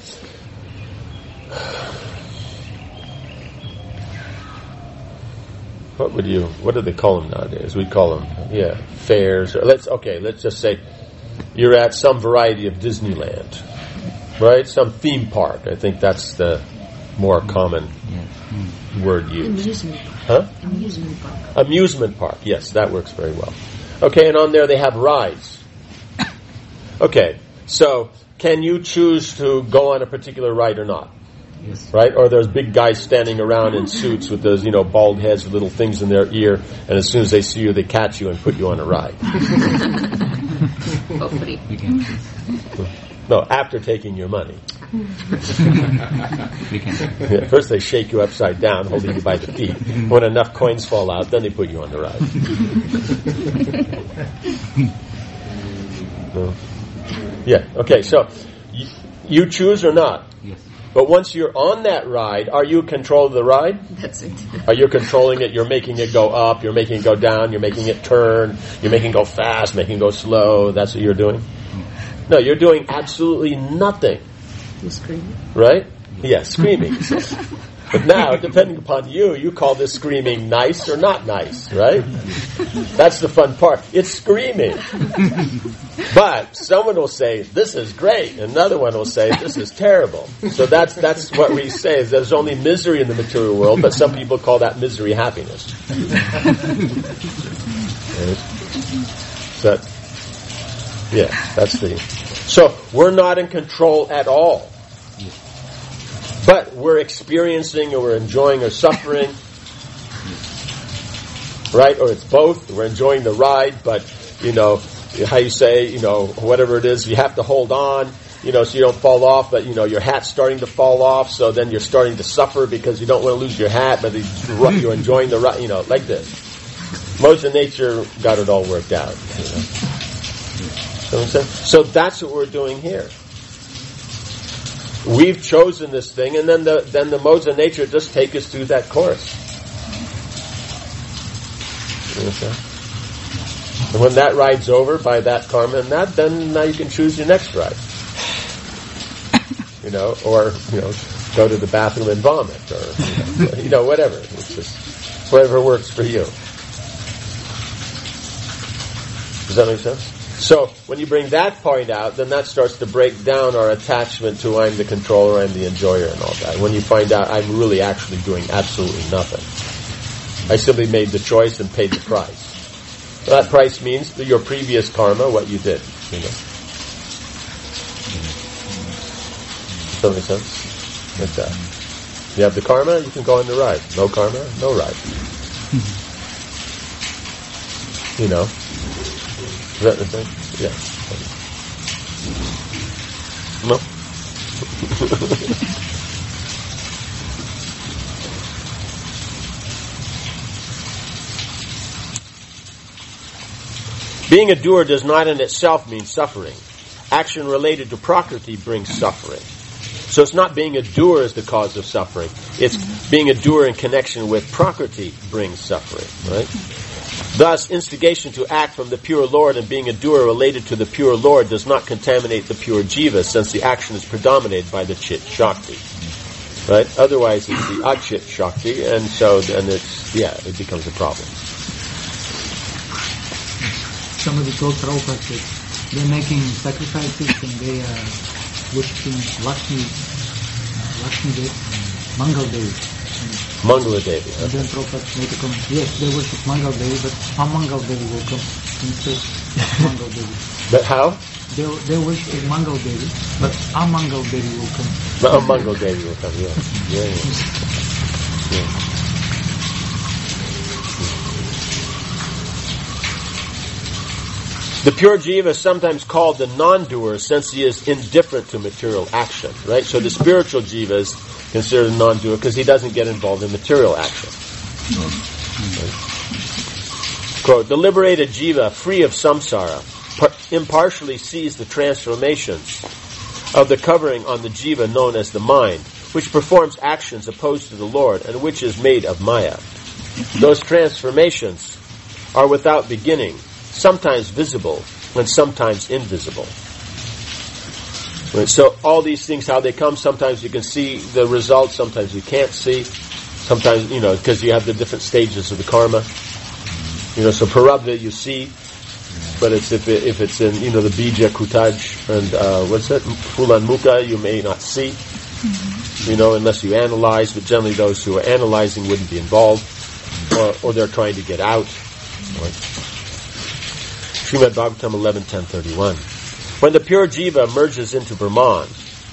what do they call them nowadays? We call them, fairs. Or let's just say you're at some variety of Disneyland, right? Some theme park. I think that's the more common word used. Amusement park. Huh? Amusement park. Amusement park. Yes, that works very well. Okay, and on there they have rides. Okay, so can you choose to go on a particular ride or not? Yes. Right? Or there's big guys standing around in suits with those, bald heads with little things in their ear, and as soon as they see you, they catch you and put you on a ride. Hopefully. No, after taking your money. We can. First they shake you upside down, holding you by the feet. When enough coins fall out, then they put you on the ride. Okay, so you choose or not? Yes. But once you're on that ride, are you in control of the ride? That's it. Are you controlling it? You're making it go up, you're making it go down, you're making it turn, you're making it go fast, making it go slow. That's what you're doing? No, you're doing absolutely nothing. You screaming? Right? Yeah, screaming. But now, depending upon you call this screaming nice or not nice, right? That's the fun part. It's screaming. But someone will say, this is great. Another one will say, this is terrible. So that's what we say, is there's only misery in the material world, but some people call that misery happiness. So, that's the... So, we're not in control at all. But we're experiencing or we're enjoying or suffering. right? Or it's both. We're enjoying the ride, but, how you say, whatever it is, you have to hold on, so you don't fall off, but, your hat's starting to fall off, so then you're starting to suffer because you don't want to lose your hat, but you're enjoying the ride, like this. Modes of nature got it all worked out. So that's what we're doing here. We've chosen this thing, and then the modes of nature just take us through that course. And when that ride's over by that karma and that, then now you can choose your next ride. Or go to the bathroom and vomit, or whatever. It's just whatever works for you. Does that make sense? So when you bring that point out, then that starts to break down our attachment to I'm the controller, I'm the enjoyer, and all that. When you find out I'm really actually doing absolutely nothing. I simply made the choice and paid the price. That price means that your previous karma, what you did. Does that make sense? Like that. You have the karma, you can go on the ride. No karma, no ride. Is that the thing? Yeah. No? Being a doer does not in itself mean suffering. Action related to Prakriti brings suffering. So it's not being a doer is the cause of suffering. It's being a doer in connection with Prakriti brings suffering, right? Thus, instigation to act from the pure Lord and being a doer related to the pure Lord does not contaminate the pure jiva, since the action is predominated by the chit shakti. Right? Otherwise, it's the achit shakti, and so then it becomes a problem. Somebody told Prabhupada that they're making sacrifices and they are worshiping Mangal Devi. Mangala Devi. And then Prabhupada made a comment, yes, they worship Mangal Devi, but Amangal Devi will come instead of Mangal Devi. But how? They worship Mangal Devi, but Amangal Devi will come. Amangal Devi will come, yeah. Yeah. The pure jiva is sometimes called the non-doer since he is indifferent to material action, right? So the spiritual jiva is considered a non-doer because he doesn't get involved in material action. Right? Quote, the liberated jiva, free of samsara, impartially sees the transformations of the covering on the jiva known as the mind, which performs actions opposed to the Lord and which is made of maya. Those transformations are without beginning, sometimes visible and sometimes invisible. Right? So all these things, how they come, sometimes you can see the results, sometimes you can't see, sometimes, because you have the different stages of the karma. So parabdha you see, but it's if it's in, the bija, kutaj, and what's that, fulan mukha, you may not see, unless you analyze, but generally those who are analyzing wouldn't be involved, or they're trying to get out. Right? Srimad Bhagavatam 11.10.31. When the pure jiva merges into Brahman.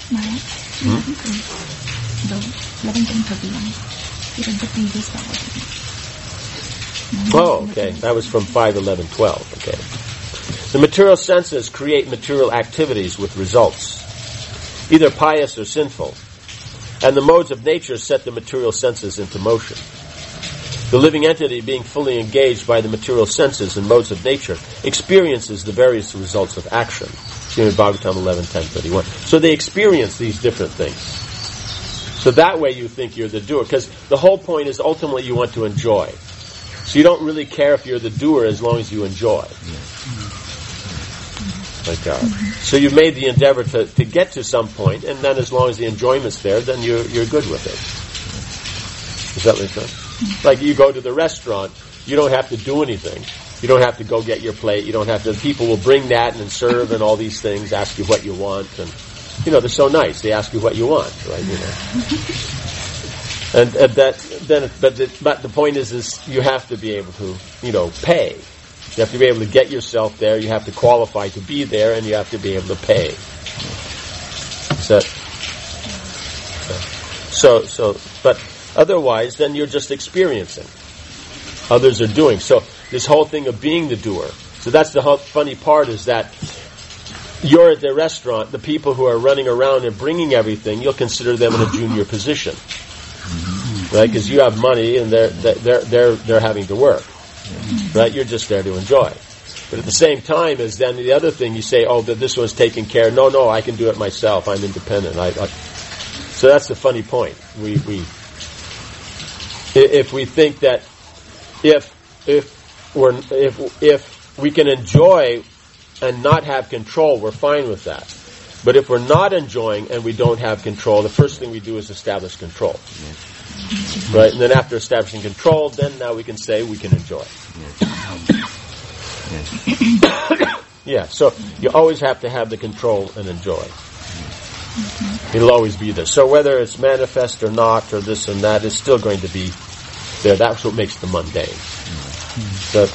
Oh, okay. That was from 5.11.12. Okay. The material senses create material activities with results, either pious or sinful, and the modes of nature set the material senses into motion. The living entity, being fully engaged by the material senses and modes of nature, experiences the various results of action. Srimad Bhagavatam 11.10.31. So they experience these different things. So that way you think you're the doer, because the whole point is ultimately you want to enjoy. So you don't really care if you're the doer as long as you enjoy. So you've made the endeavor to get to some point, and then as long as the enjoyment's there, then you're good with it. Does that make sense? Like you go to the restaurant, you don't have to do anything. You don't have to go get your plate. You don't have to. People will bring that and serve and all these things, ask you what you want, and they're so nice. They ask you what you want, right? And but the point is you have to be able to pay. You have to be able to get yourself there. You have to qualify to be there, and you have to be able to pay. So, but otherwise, then you're just experiencing. Others are doing. So this whole thing of being the doer. So that's the funny part, is that you're at the restaurant, the people who are running around and bringing everything, you'll consider them in a junior position. Right? Because you have money and they're having to work. Right? You're just there to enjoy. But at the same time, as then the other thing, you say, oh, but this one's taken care of. No, I can do it myself. I'm independent. So that's the funny point. If we think that if we can enjoy and not have control, we're fine with that. But if we're not enjoying and we don't have control, the first thing we do is establish control. Right? And then after establishing control, then now we can say we can enjoy. Yeah, so you always have to have the control and enjoy. It'll always be there. So whether it's manifest or not, or this and that, it's still going to be there. That's what makes the mundane. So,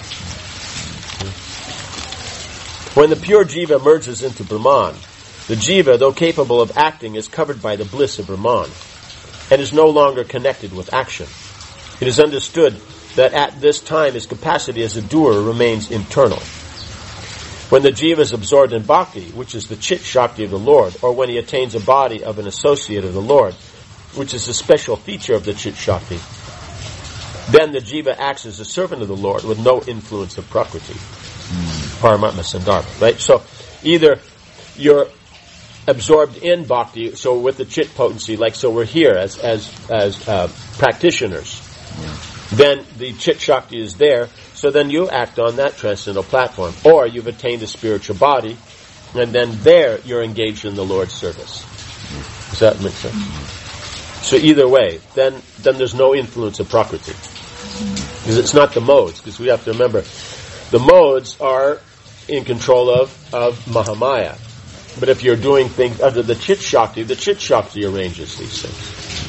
when the pure jiva merges into Brahman, the jiva, though capable of acting, is covered by the bliss of Brahman and is no longer connected with action. It is understood that at this time his capacity as a doer remains internal. When the jiva is absorbed in bhakti, which is the chit shakti of the Lord, or when he attains a body of an associate of the Lord, which is a special feature of the chit shakti, then the jiva acts as a servant of the Lord with no influence of prakriti. Paramatma Sandarbha, right? So either you're absorbed in bhakti, so with the chit potency, like so we're here as practitioners. Then the chit shakti is there, so then you act on that transcendental platform. Or you've attained a spiritual body, and then there you're engaged in the Lord's service. Does that make sense? So either way, then there's no influence of prakriti. Because it's not the modes, because we have to remember, the modes are in control of Mahamaya. But if you're doing things under the chit shakti arranges these things.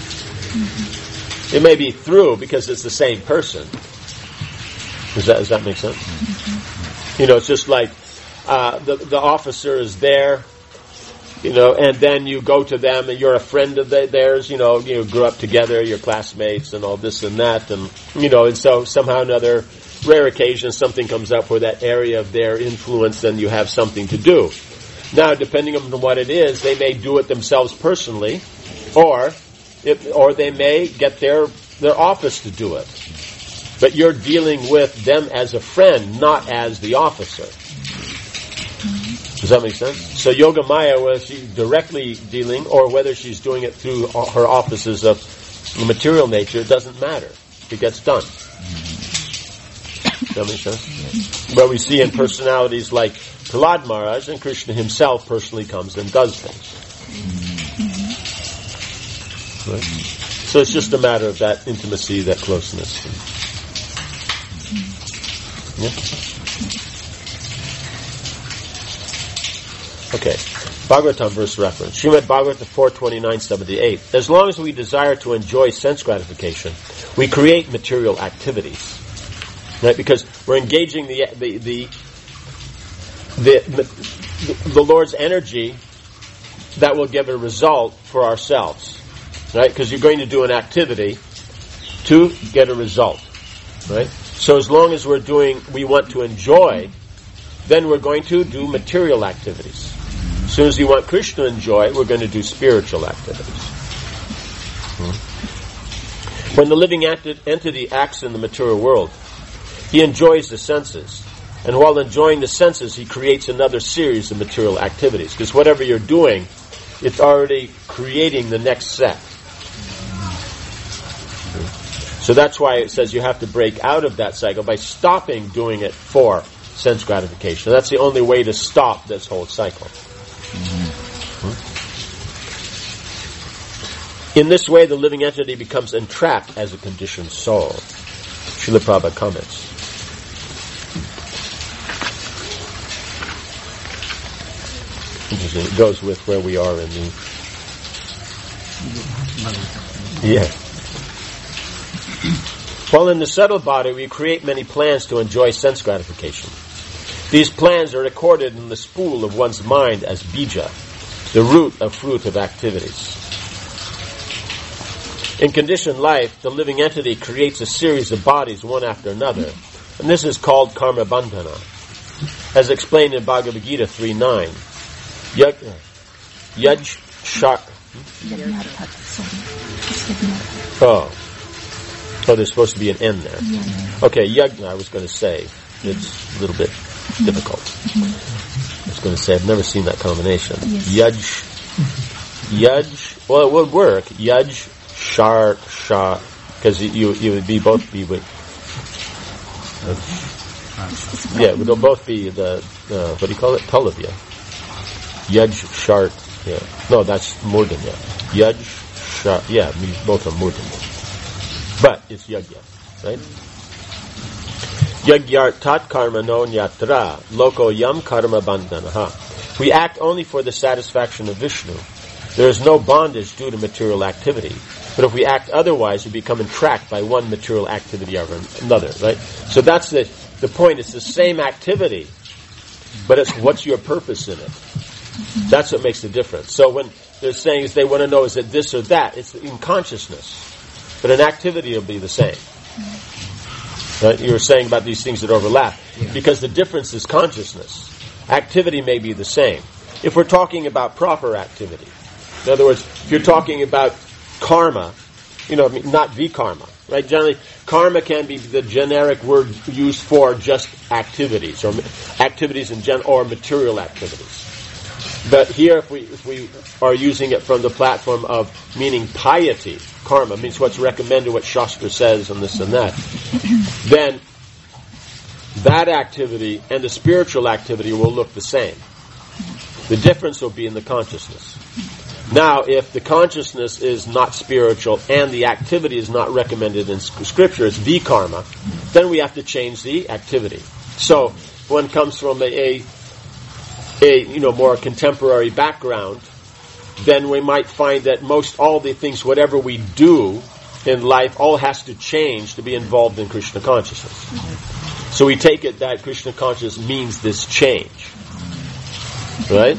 It may be through, because it's the same person. Does that make sense? You know, it's just like the officer is there, you know, and then you go to them and you're a friend of theirs, you grew up together, you're classmates and all this and that, and and so somehow or another, rare occasion, something comes up where that area of their influence, then you have something to do. Now, depending on what it is, they may do it themselves personally, or they may get their office to do it. But you're dealing with them as a friend, not as the officer. Does that make sense? So Yogamaya, whether she's directly dealing or whether she's doing it through her offices of material nature, it doesn't matter. It gets done. Does that make sense? But we see in personalities like Prahlad Maharaj, and Krishna himself personally comes and does things. Right? So it's just a matter of that intimacy, that closeness. Yeah? Okay. Bhagavatam verse reference. Srimad Bhagavatam 4:29-78. As long as we desire to enjoy sense gratification, we create material activities. Right? Because we're engaging the Lord's energy that will give a result for ourselves. Right? Because you're going to do an activity to get a result. Right? So as long as we want to enjoy, then we're going to do material activities. As soon as you want Krishna to enjoy, we're going to do spiritual activities. When the living entity acts in the material world, he enjoys the senses. And while enjoying the senses, he creates another series of material activities. Because whatever you're doing, it's already creating the next set. So that's why it says you have to break out of that cycle by stopping doing it for sense gratification. That's the only way to stop this whole cycle. In this way, the living entity becomes entrapped as a conditioned soul. Srila Prabhupada comments. Interesting. It goes with where we are in the... Yeah. While in the subtle body, we create many plans to enjoy sense gratification. These plans are recorded in the spool of one's mind as bija, the fruit of activities. In conditioned life, the living entity creates a series of bodies one after another, and this is called karma bandhana, as explained in Bhagavad Gita 3.9. Yaj shak. Oh, there's supposed to be an N there. Okay, yajna, I was going to say. It's a little bit difficult. I was going to say, I've never seen that combination. Yaj, well, it would work. Yaj, shar, because you would both be with, it would both be the, what do you call it? Palavya. Yaj, shart, yeah. No, that's murdanya. Yaj, shart, yeah, both are murdanya. But it's yajya, right? Yagyart tat karma non yatra, loko yam karma bandhanaha. We act only for the satisfaction of Vishnu. There is no bondage due to material activity. But if we act otherwise, we become entrapped by one material activity or another, right? So that's the point. It's the same activity, but it's what's your purpose in it. That's what makes the difference. So when they're saying is they want to know is it this or that, it's in consciousness. But an activity will be the same. Right? You were saying about these things that overlap. Because the difference is consciousness. Activity may be the same. If we're talking about proper activity, in other words, if you're talking about karma, not vikarma, right? Generally, karma can be the generic word used for just activities, or activities or material activities. But here, if we are using it from the platform of meaning piety, karma means what's recommended, what Shastra says, and this and that, then that activity and the spiritual activity will look the same. The difference will be in the consciousness. Now, if the consciousness is not spiritual and the activity is not recommended in Scripture, it's vikarma, then we have to change the activity. So, if one comes from a more contemporary background, then we might find that all the things, whatever we do in life, all has to change to be involved in Krishna consciousness. So we take it that Krishna consciousness means this change. Right?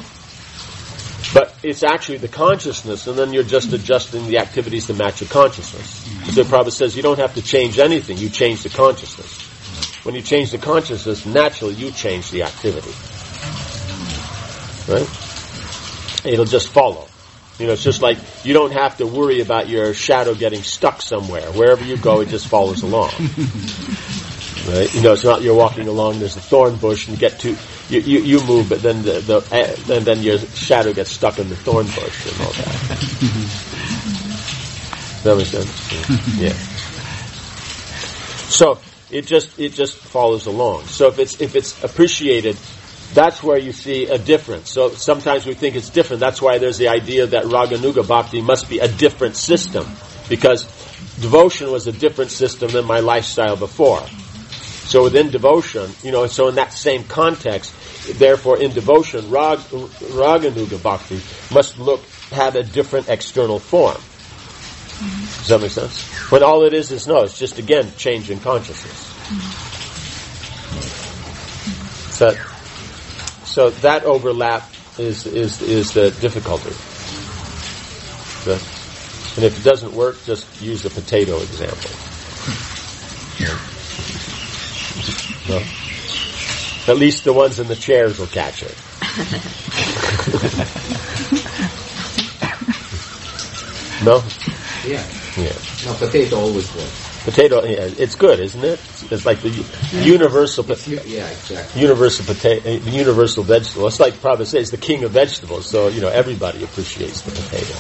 But it's actually the consciousness, and then you're just adjusting the activities to match the consciousness. So Prabhupada says you don't have to change anything, you change the consciousness. When you change the consciousness, naturally you change the activity. Right? It'll just follow. It's just like you don't have to worry about your shadow getting stuck somewhere. Wherever you go, it just follows along. Right? It's not you're walking along. There's a thorn bush, and you move, but then and then your shadow gets stuck in the thorn bush and all that. Does that make sense? Yeah. So it just follows along. So if it's appreciated, that's where you see a difference. So sometimes we think it's different. That's why there's the idea that Raganuga Bhakti must be a different system, because devotion was a different system than my lifestyle before. So within devotion, so in that same context, therefore in devotion, Raganuga Bhakti must have a different external form. Does that make sense? When all it is it's just again change in consciousness. So that overlap is the difficulty. And if it doesn't work, just use the potato example. No. At least the ones in the chairs will catch it. No? Yeah. No, potato always works. Potato, it's good, isn't it? It's like the universal, exactly. Universal potato, universal vegetable. It's like Prabhupada says, the king of vegetables. So everybody appreciates the potato.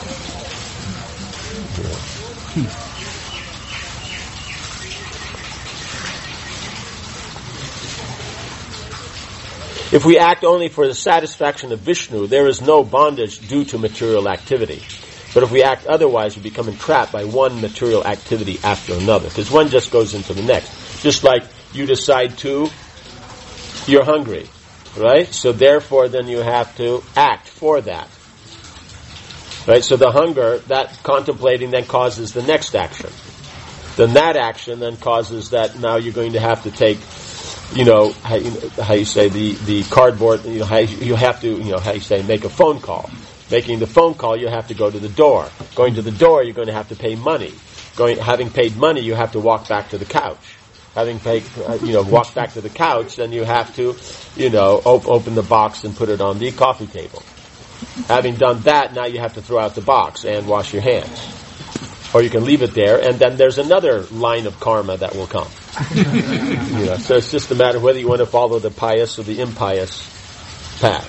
If we act only for the satisfaction of Vishnu, there is no bondage due to material activity. But if we act otherwise, we become entrapped by one material activity after another. Because one just goes into the next. Just like you decide you're hungry, right? So therefore then you have to act for that. Right? So the hunger, that contemplating then causes the next action. Then that action then causes that now you're going to have to take, how you say, the cardboard, you have to, make a phone call. Making the phone call, you have to go to the door. Going to the door, you're going to have to pay money. having paid money, you have to walk back to the couch. Having paid, walk back to the couch, then you have to, open the box and put it on the coffee table. Having done that, now you have to throw out the box and wash your hands. Or you can leave it there, and then there's another line of karma that will come. So it's just a matter of whether you want to follow the pious or the impious path.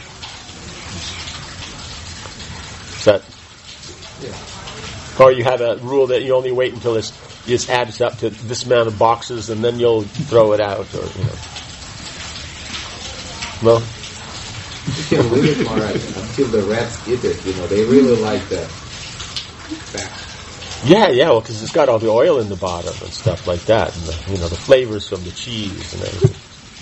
Or you have a rule that you only wait until it adds up to this amount of boxes, and then you'll throw it out, or No? You can leave it until the rats eat it. They really like that fat. Yeah, well, because it's got all the oil in the bottom and stuff like that, and the flavors from the cheese and everything.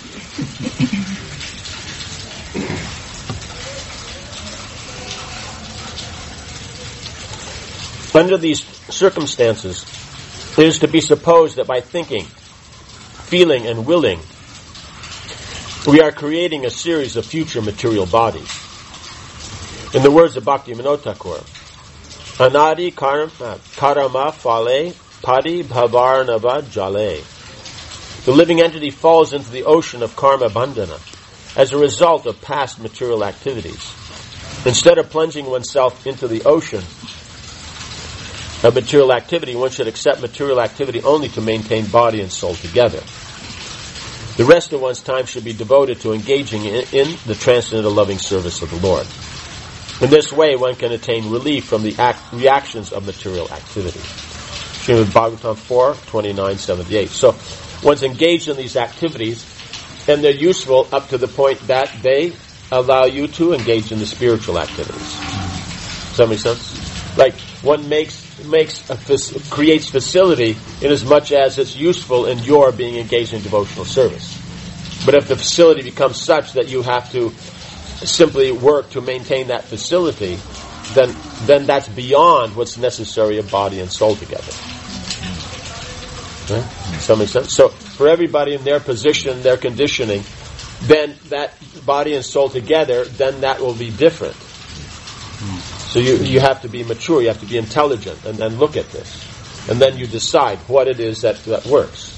Under these circumstances, it is to be supposed that by thinking, feeling, and willing, we are creating a series of future material bodies. In the words of Bhaktivinoda Thakur, Anadi karama phale padi bhavarnava jale. The living entity falls into the ocean of karma bandhana as a result of past material activities. Instead of plunging oneself into the ocean of material activity, one should accept material activity only to maintain body and soul together. The rest of one's time should be devoted to engaging in the transcendental loving service of the Lord. In this way, one can attain relief from the reactions of material activity. Srimad Bhagavatam 4:29-78. So, one's engaged in these activities, and they're useful up to the point that they allow you to engage in the spiritual activities. Does that make sense? Like, one creates facility in as much as it's useful in your being engaged in devotional service. But if the facility becomes such that you have to simply work to maintain that facility, then that's beyond what's necessary of body and soul together. Right? Does that make sense? So for everybody in their position, their conditioning, then that body and soul together, then that will be different. So you have to be mature, you have to be intelligent, and then look at this. And then you decide what it is that works.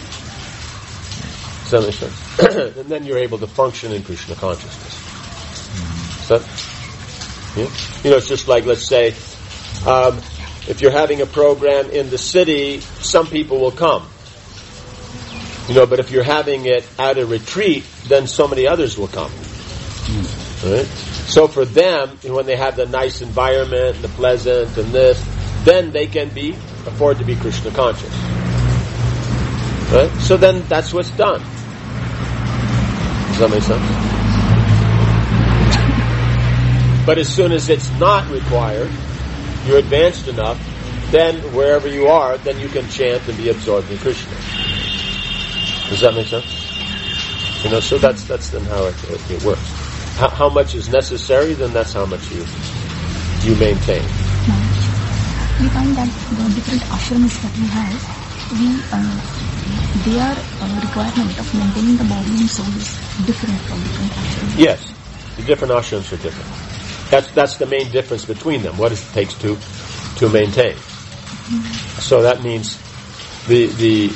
Does that make sense? And then you're able to function in Krishna consciousness. It's just like, let's say, if you're having a program in the city, some people will come. But if you're having it at a retreat, then so many others will come. Right? So for them, when they have the nice environment, the pleasant, and this, then they can afford to be Krishna conscious. Right? So then that's what's done. Does that make sense? But as soon as it's not required, you're advanced enough, then wherever you are, then you can chant and be absorbed in Krishna. Does that make sense? So that's then how it works. How much is necessary, then that's how much you maintain. We find that the different ashrams that we have, their requirement of maintaining the body and soul is different from different ashrams. Yes, the different ashrams are different. That's the main difference between them. What it takes to maintain. So that means the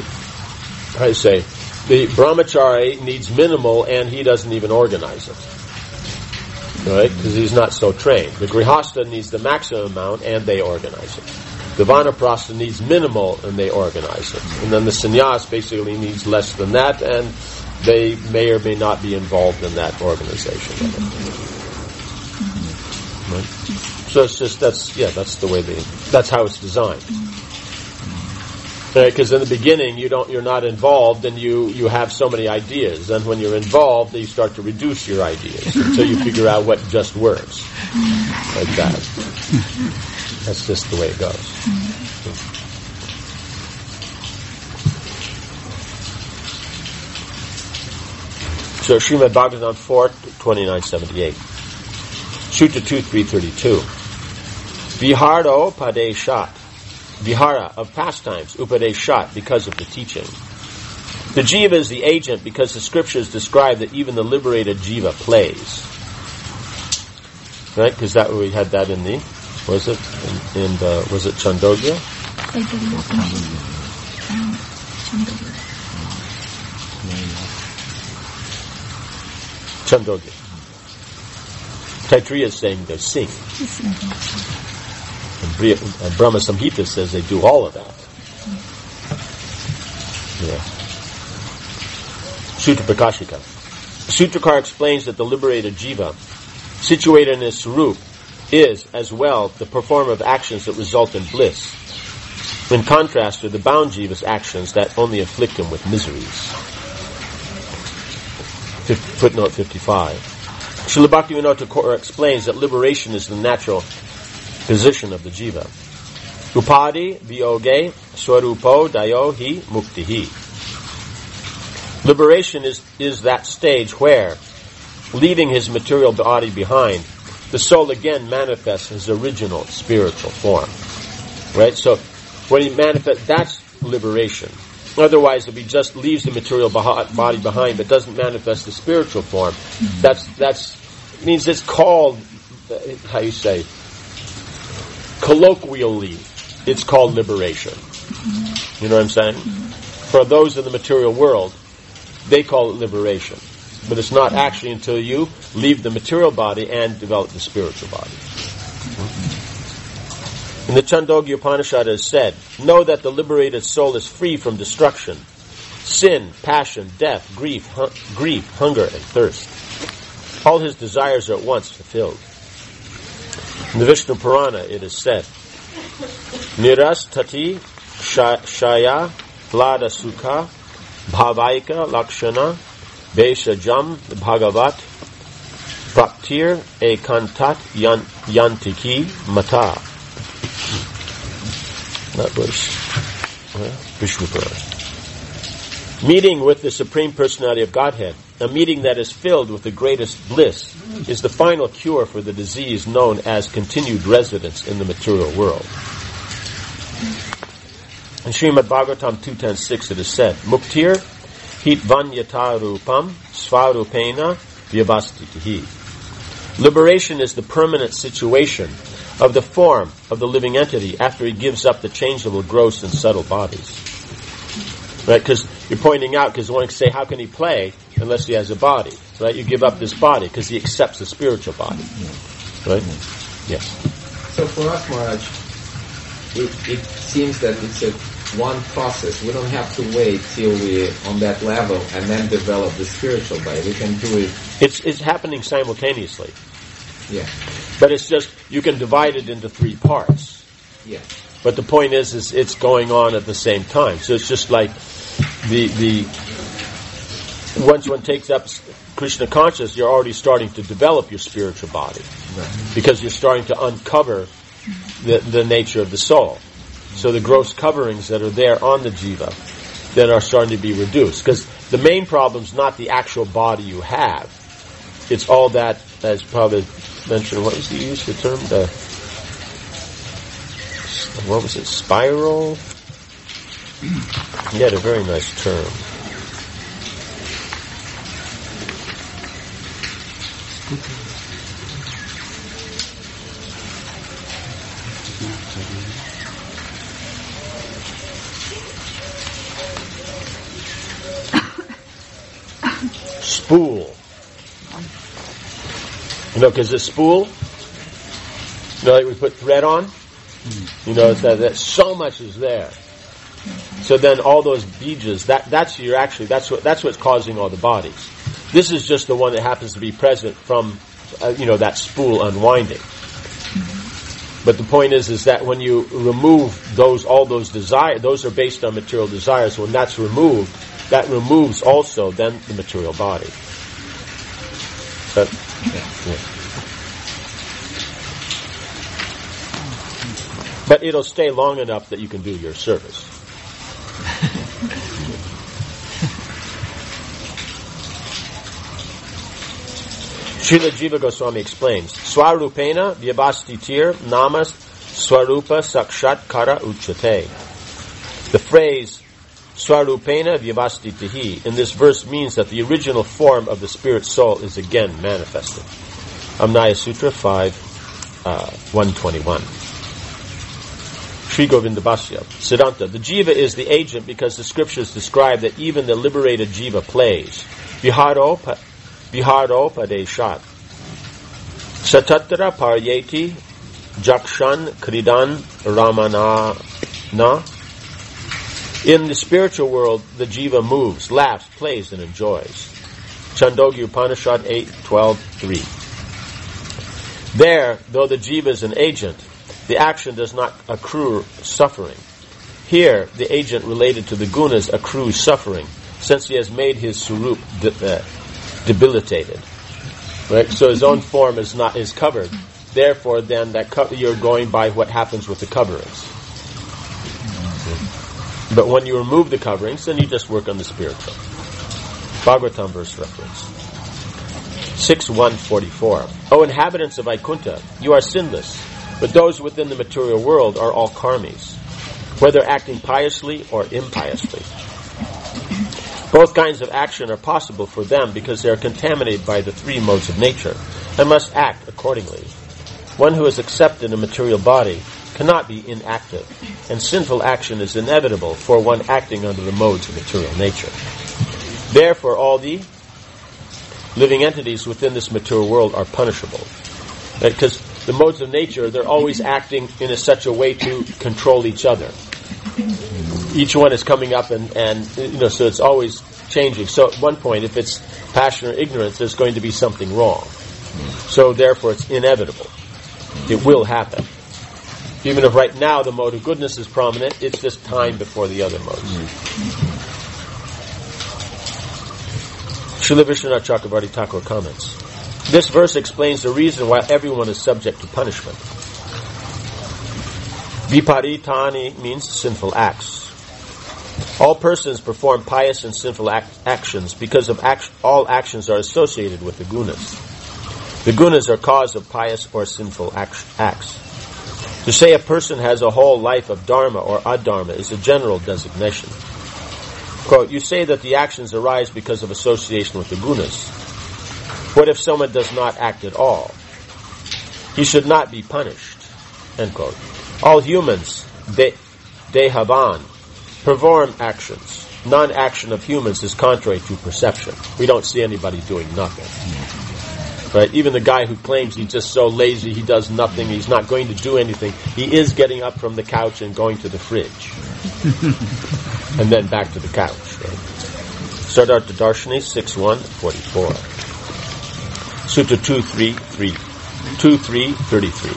brahmachari needs minimal, and he doesn't even organize it, right? Because he's not so trained. The grihastha needs the maximum amount, and they organize it. The vanaprastha needs minimal, and they organize it. And then the sannyas basically needs less than that, and they may or may not be involved in that organization. Right? So it's just that's the way that's how it's designed. Because in the beginning you're not involved, and you have so many ideas. And when you're involved, you start to reduce your ideas until you figure out what just works. Like that. That's just the way it goes. So Srimad Bhagavatam 4:29-78. Sutta 2:332. Viharo padeshat. Vihara of pastimes, upadeshat, because of the teaching. The jiva is the agent because the scriptures describe that even the liberated jiva plays. Right? Because we had that in was it Chandogya? Taittiriya Upanishad and Chandogya. Chandogya. Taittiriya is saying they sing. And Brahma Samhita says they do all of that. Yeah. Sutra Prakashika. Sutrakar explains that the liberated jiva, situated in his swarup, is, as well, the performer of actions that result in bliss, in contrast to the bound jiva's actions that only afflict him with miseries. Footnote 55. Srila Bhaktivinoda Thakur explains that liberation is the natural position of the jiva. Upadi vyoge swarupo dayo hi muktihi. Liberation is that stage where, leaving his material body behind, the soul again manifests his original spiritual form. Right? So, when he manifests, that's liberation. Otherwise, if he just leaves the material body behind but doesn't manifest the spiritual form, that's means it's called, how you say, colloquially, it's called liberation. You know what I'm saying? For those in the material world, they call it liberation. But it's not actually until you leave the material body and develop the spiritual body. In the Chandogya Upanishad it is said, know that the liberated soul is free from destruction, sin, passion, death, grief, hunger, and thirst. All his desires are at once fulfilled. In the Vishnu Purana it is said, Nirastati Shaya Vlada Sukha Bhavaika Lakshana Beshajam Bhagavat Praptir Ekantat Yantiki Mata. That was Vishnu Purana. Meeting with the Supreme Personality of Godhead, a meeting that is filled with the greatest bliss, is the final cure for the disease known as continued residence in the material world. In Srimad Bhagavatam 2.10.6 it is said, Muktir hitvanyata rupam svarupena vyavastitihi. Liberation is the permanent situation of the form of the living entity after he gives up the changeable gross and subtle bodies. Right? Because you're pointing out, because one can say, how can he play unless he has a body? Right? You give up this body because he accepts the spiritual body. Right? Yes. So for us, Maharaj, it seems that it's a one process. We don't have to wait till we're on that level and then develop the spiritual body. We can do it. It's happening simultaneously. Yeah. But it's just, you can divide it into 3 parts. Yeah. But the point is it's going on at the same time. So it's just like the once one takes up Krishna consciousness, you're already starting to develop your spiritual body. Right. Because you're starting to uncover the nature of the soul. So the gross coverings that are there on the jiva then are starting to be reduced. Because the main problem is not the actual body you have. It's all that, as Prabhupada mentioned, what was he used the term? What was it? Spiral? He had a very nice term. Spool. You know, because the spool, you know, like we put thread on, you know, that so much is there. So then all those bejas, that's what's causing all the bodies. This is just the one that happens to be present from, that spool unwinding. But the point is that when you remove all those desires, those are based on material desires. When that's removed, that removes also then the material body. Yeah. But it'll stay long enough that you can do your service. Srila Jiva Goswami explains, Swarupena vyavastitir namas swarupa sakshat kara uchate. The phrase Swarupena vyavastitihi in this verse means that the original form of the spirit soul is again manifested. Amnaya Sutra 5, 121. Sri Govinda Bhasya. Siddhanta. The jiva is the agent because the scriptures describe that even the liberated jiva plays. Viharopadeshat. Satatra paryeti jakshan kridan ramana. In the spiritual world, the jiva moves, laughs, plays, and enjoys. Chandogya Upanishad 8:12-3. There, though the jiva is an agent, the action does not accrue suffering. Here, the agent related to the gunas accrues suffering, since he has made his surup debilitated. Right? So his own form is covered. Therefore, then you're going by what happens with the coverings. But when you remove the coverings, then you just work on the spiritual. Bhagavatam verse reference. 6.1.44. O inhabitants of Vaikuntha, you are sinless, but those within the material world are all karmis, whether acting piously or impiously. Both kinds of action are possible for them because they are contaminated by the three modes of nature and must act accordingly. One who is accepted in a material body cannot be inactive, and sinful action is inevitable for one acting under the modes of material nature. Therefore, all the living entities within this material world are punishable. Because the modes of nature, they're always acting in such a way to control each other. Each one is coming up and so it's always changing. So at one point, if it's passion or ignorance, there's going to be something wrong. So therefore, it's inevitable. It will happen. Even if right now the mode of goodness is prominent, it's just time before the other modes. Srila Vishwanath Chakravarti Thakur comments. This verse explains the reason why everyone is subject to punishment. Viparitani means sinful acts. All persons perform pious and sinful actions because of all actions are associated with the gunas. The gunas are cause of pious or sinful acts. To say a person has a whole life of dharma or adharma is a general designation. Quote, you say that the actions arise because of association with the gunas. What if someone does not act at all? He should not be punished. End quote. All humans, dehavan, perform actions. Non-action of humans is contrary to perception. We don't see anybody doing nothing. Right? Even the guy who claims he's just so lazy, he does nothing, he's not going to do anything, he is getting up from the couch and going to the fridge. And then back to the couch. Right? Siddhartha Darshani 6.1.44. Sutta 2.3.33.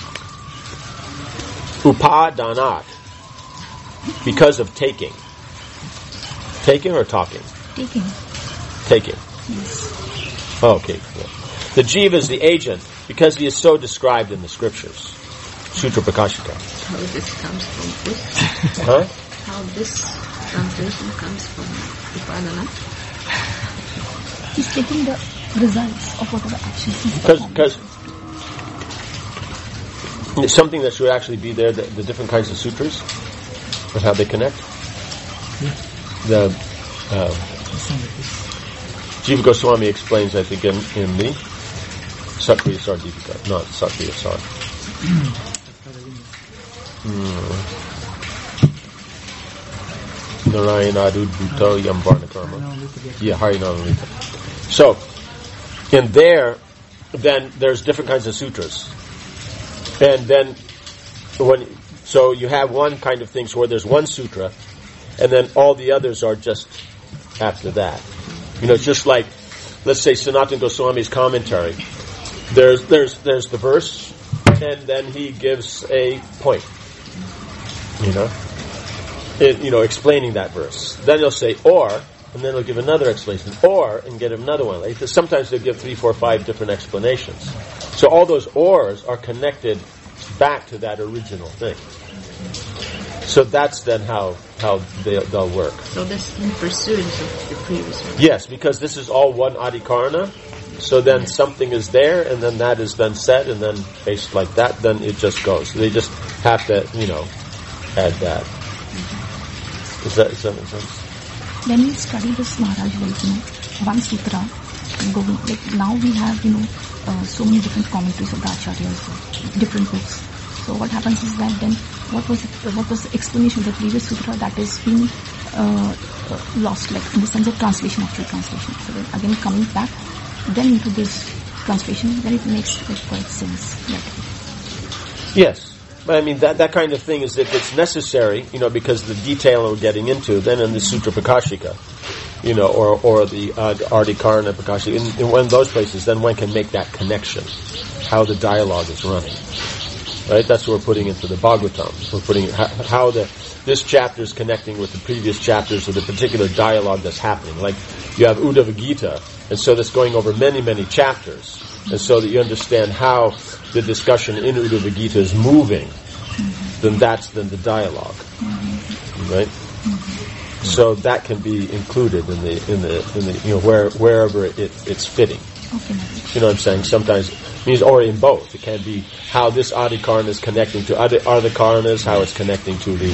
Upadanat, because of taking. Taking or talking? Taking. Taking. Yes. Oh, okay. Yeah. The jiva is the agent because he is so described in the scriptures. Sutra Prakashika. How this comes from this? Huh? How this translation comes from Upadana? He's taking the results of whatever actions he's performing. Because it's something that should actually be there, the different kinds of sutras, and how they connect. The Jiva Goswami explains, I think, in the Sakriya Sardipika, not Sakriya Sar. Narayana Adudbhuto Yam Varna Karma. Yeah, Harinamrita. So, in there, then there's different kinds of sutras. And then, so you have one kind of things where there's one sutra, and then all the others are just after that. It's just like, let's say Sanatana Goswami's commentary. There's the verse, and then he gives a point. Explaining that verse. Then he'll say or, and then he'll give another explanation, or, and get another one. Like, sometimes they'll give 3, 4, 5 different explanations. So all those ors are connected back to that original thing. So that's then how they'll work. So that's in pursuance of the previous one. Yes, because this is all one adhikarana. So then something is there, and then that is then said, and then based like that, then it just goes. So they just have to, add that. Does that make sense? When we study this Maharaj one sutra, now we have, so many different commentaries of the Acharyas, different books. So what happens is that then what was the explanation of the previous sutra that is being lost, like in the sense of translation, actual translation. So then again coming back then into this translation, then it makes quite sense. Yes. But I mean, that kind of thing is if it's necessary, because the detail we're getting into, then in the Sutra Prakashika, or the Ardhikarana Prakashika, in one of those places, then one can make that connection, how the dialogue is running. Right? That's what we're putting into the Bhagavatam. We're putting how this chapter is connecting with the previous chapters of the particular dialogue that's happening. Like, you have Uddhava Gita, and so that's going over many, many chapters. And so that you understand how the discussion in Uddhava Gita is moving, then that's the dialogue, right? So that can be included in the wherever it's fitting. You know what I'm saying? Sometimes it means, or in both. It can be how this Adhikarana is connecting to other Ardhikaranas, how it's connecting to the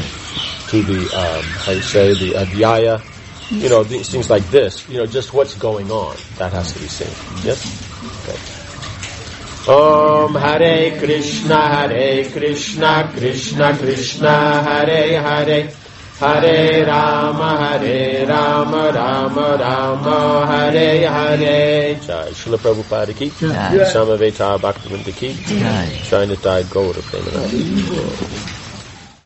the Adhyaya. These things like this. Just what's going on. That has to be seen. Yes. Okay. Om Hare Krishna, Krishna Krishna, Hare Hare, Hare Rama, Rama Rama, Hare Hare. Jai Srila Prabhupada ki, Samaveta Bhaktivinoda ki, Jai Nitai Gaura Premanandi.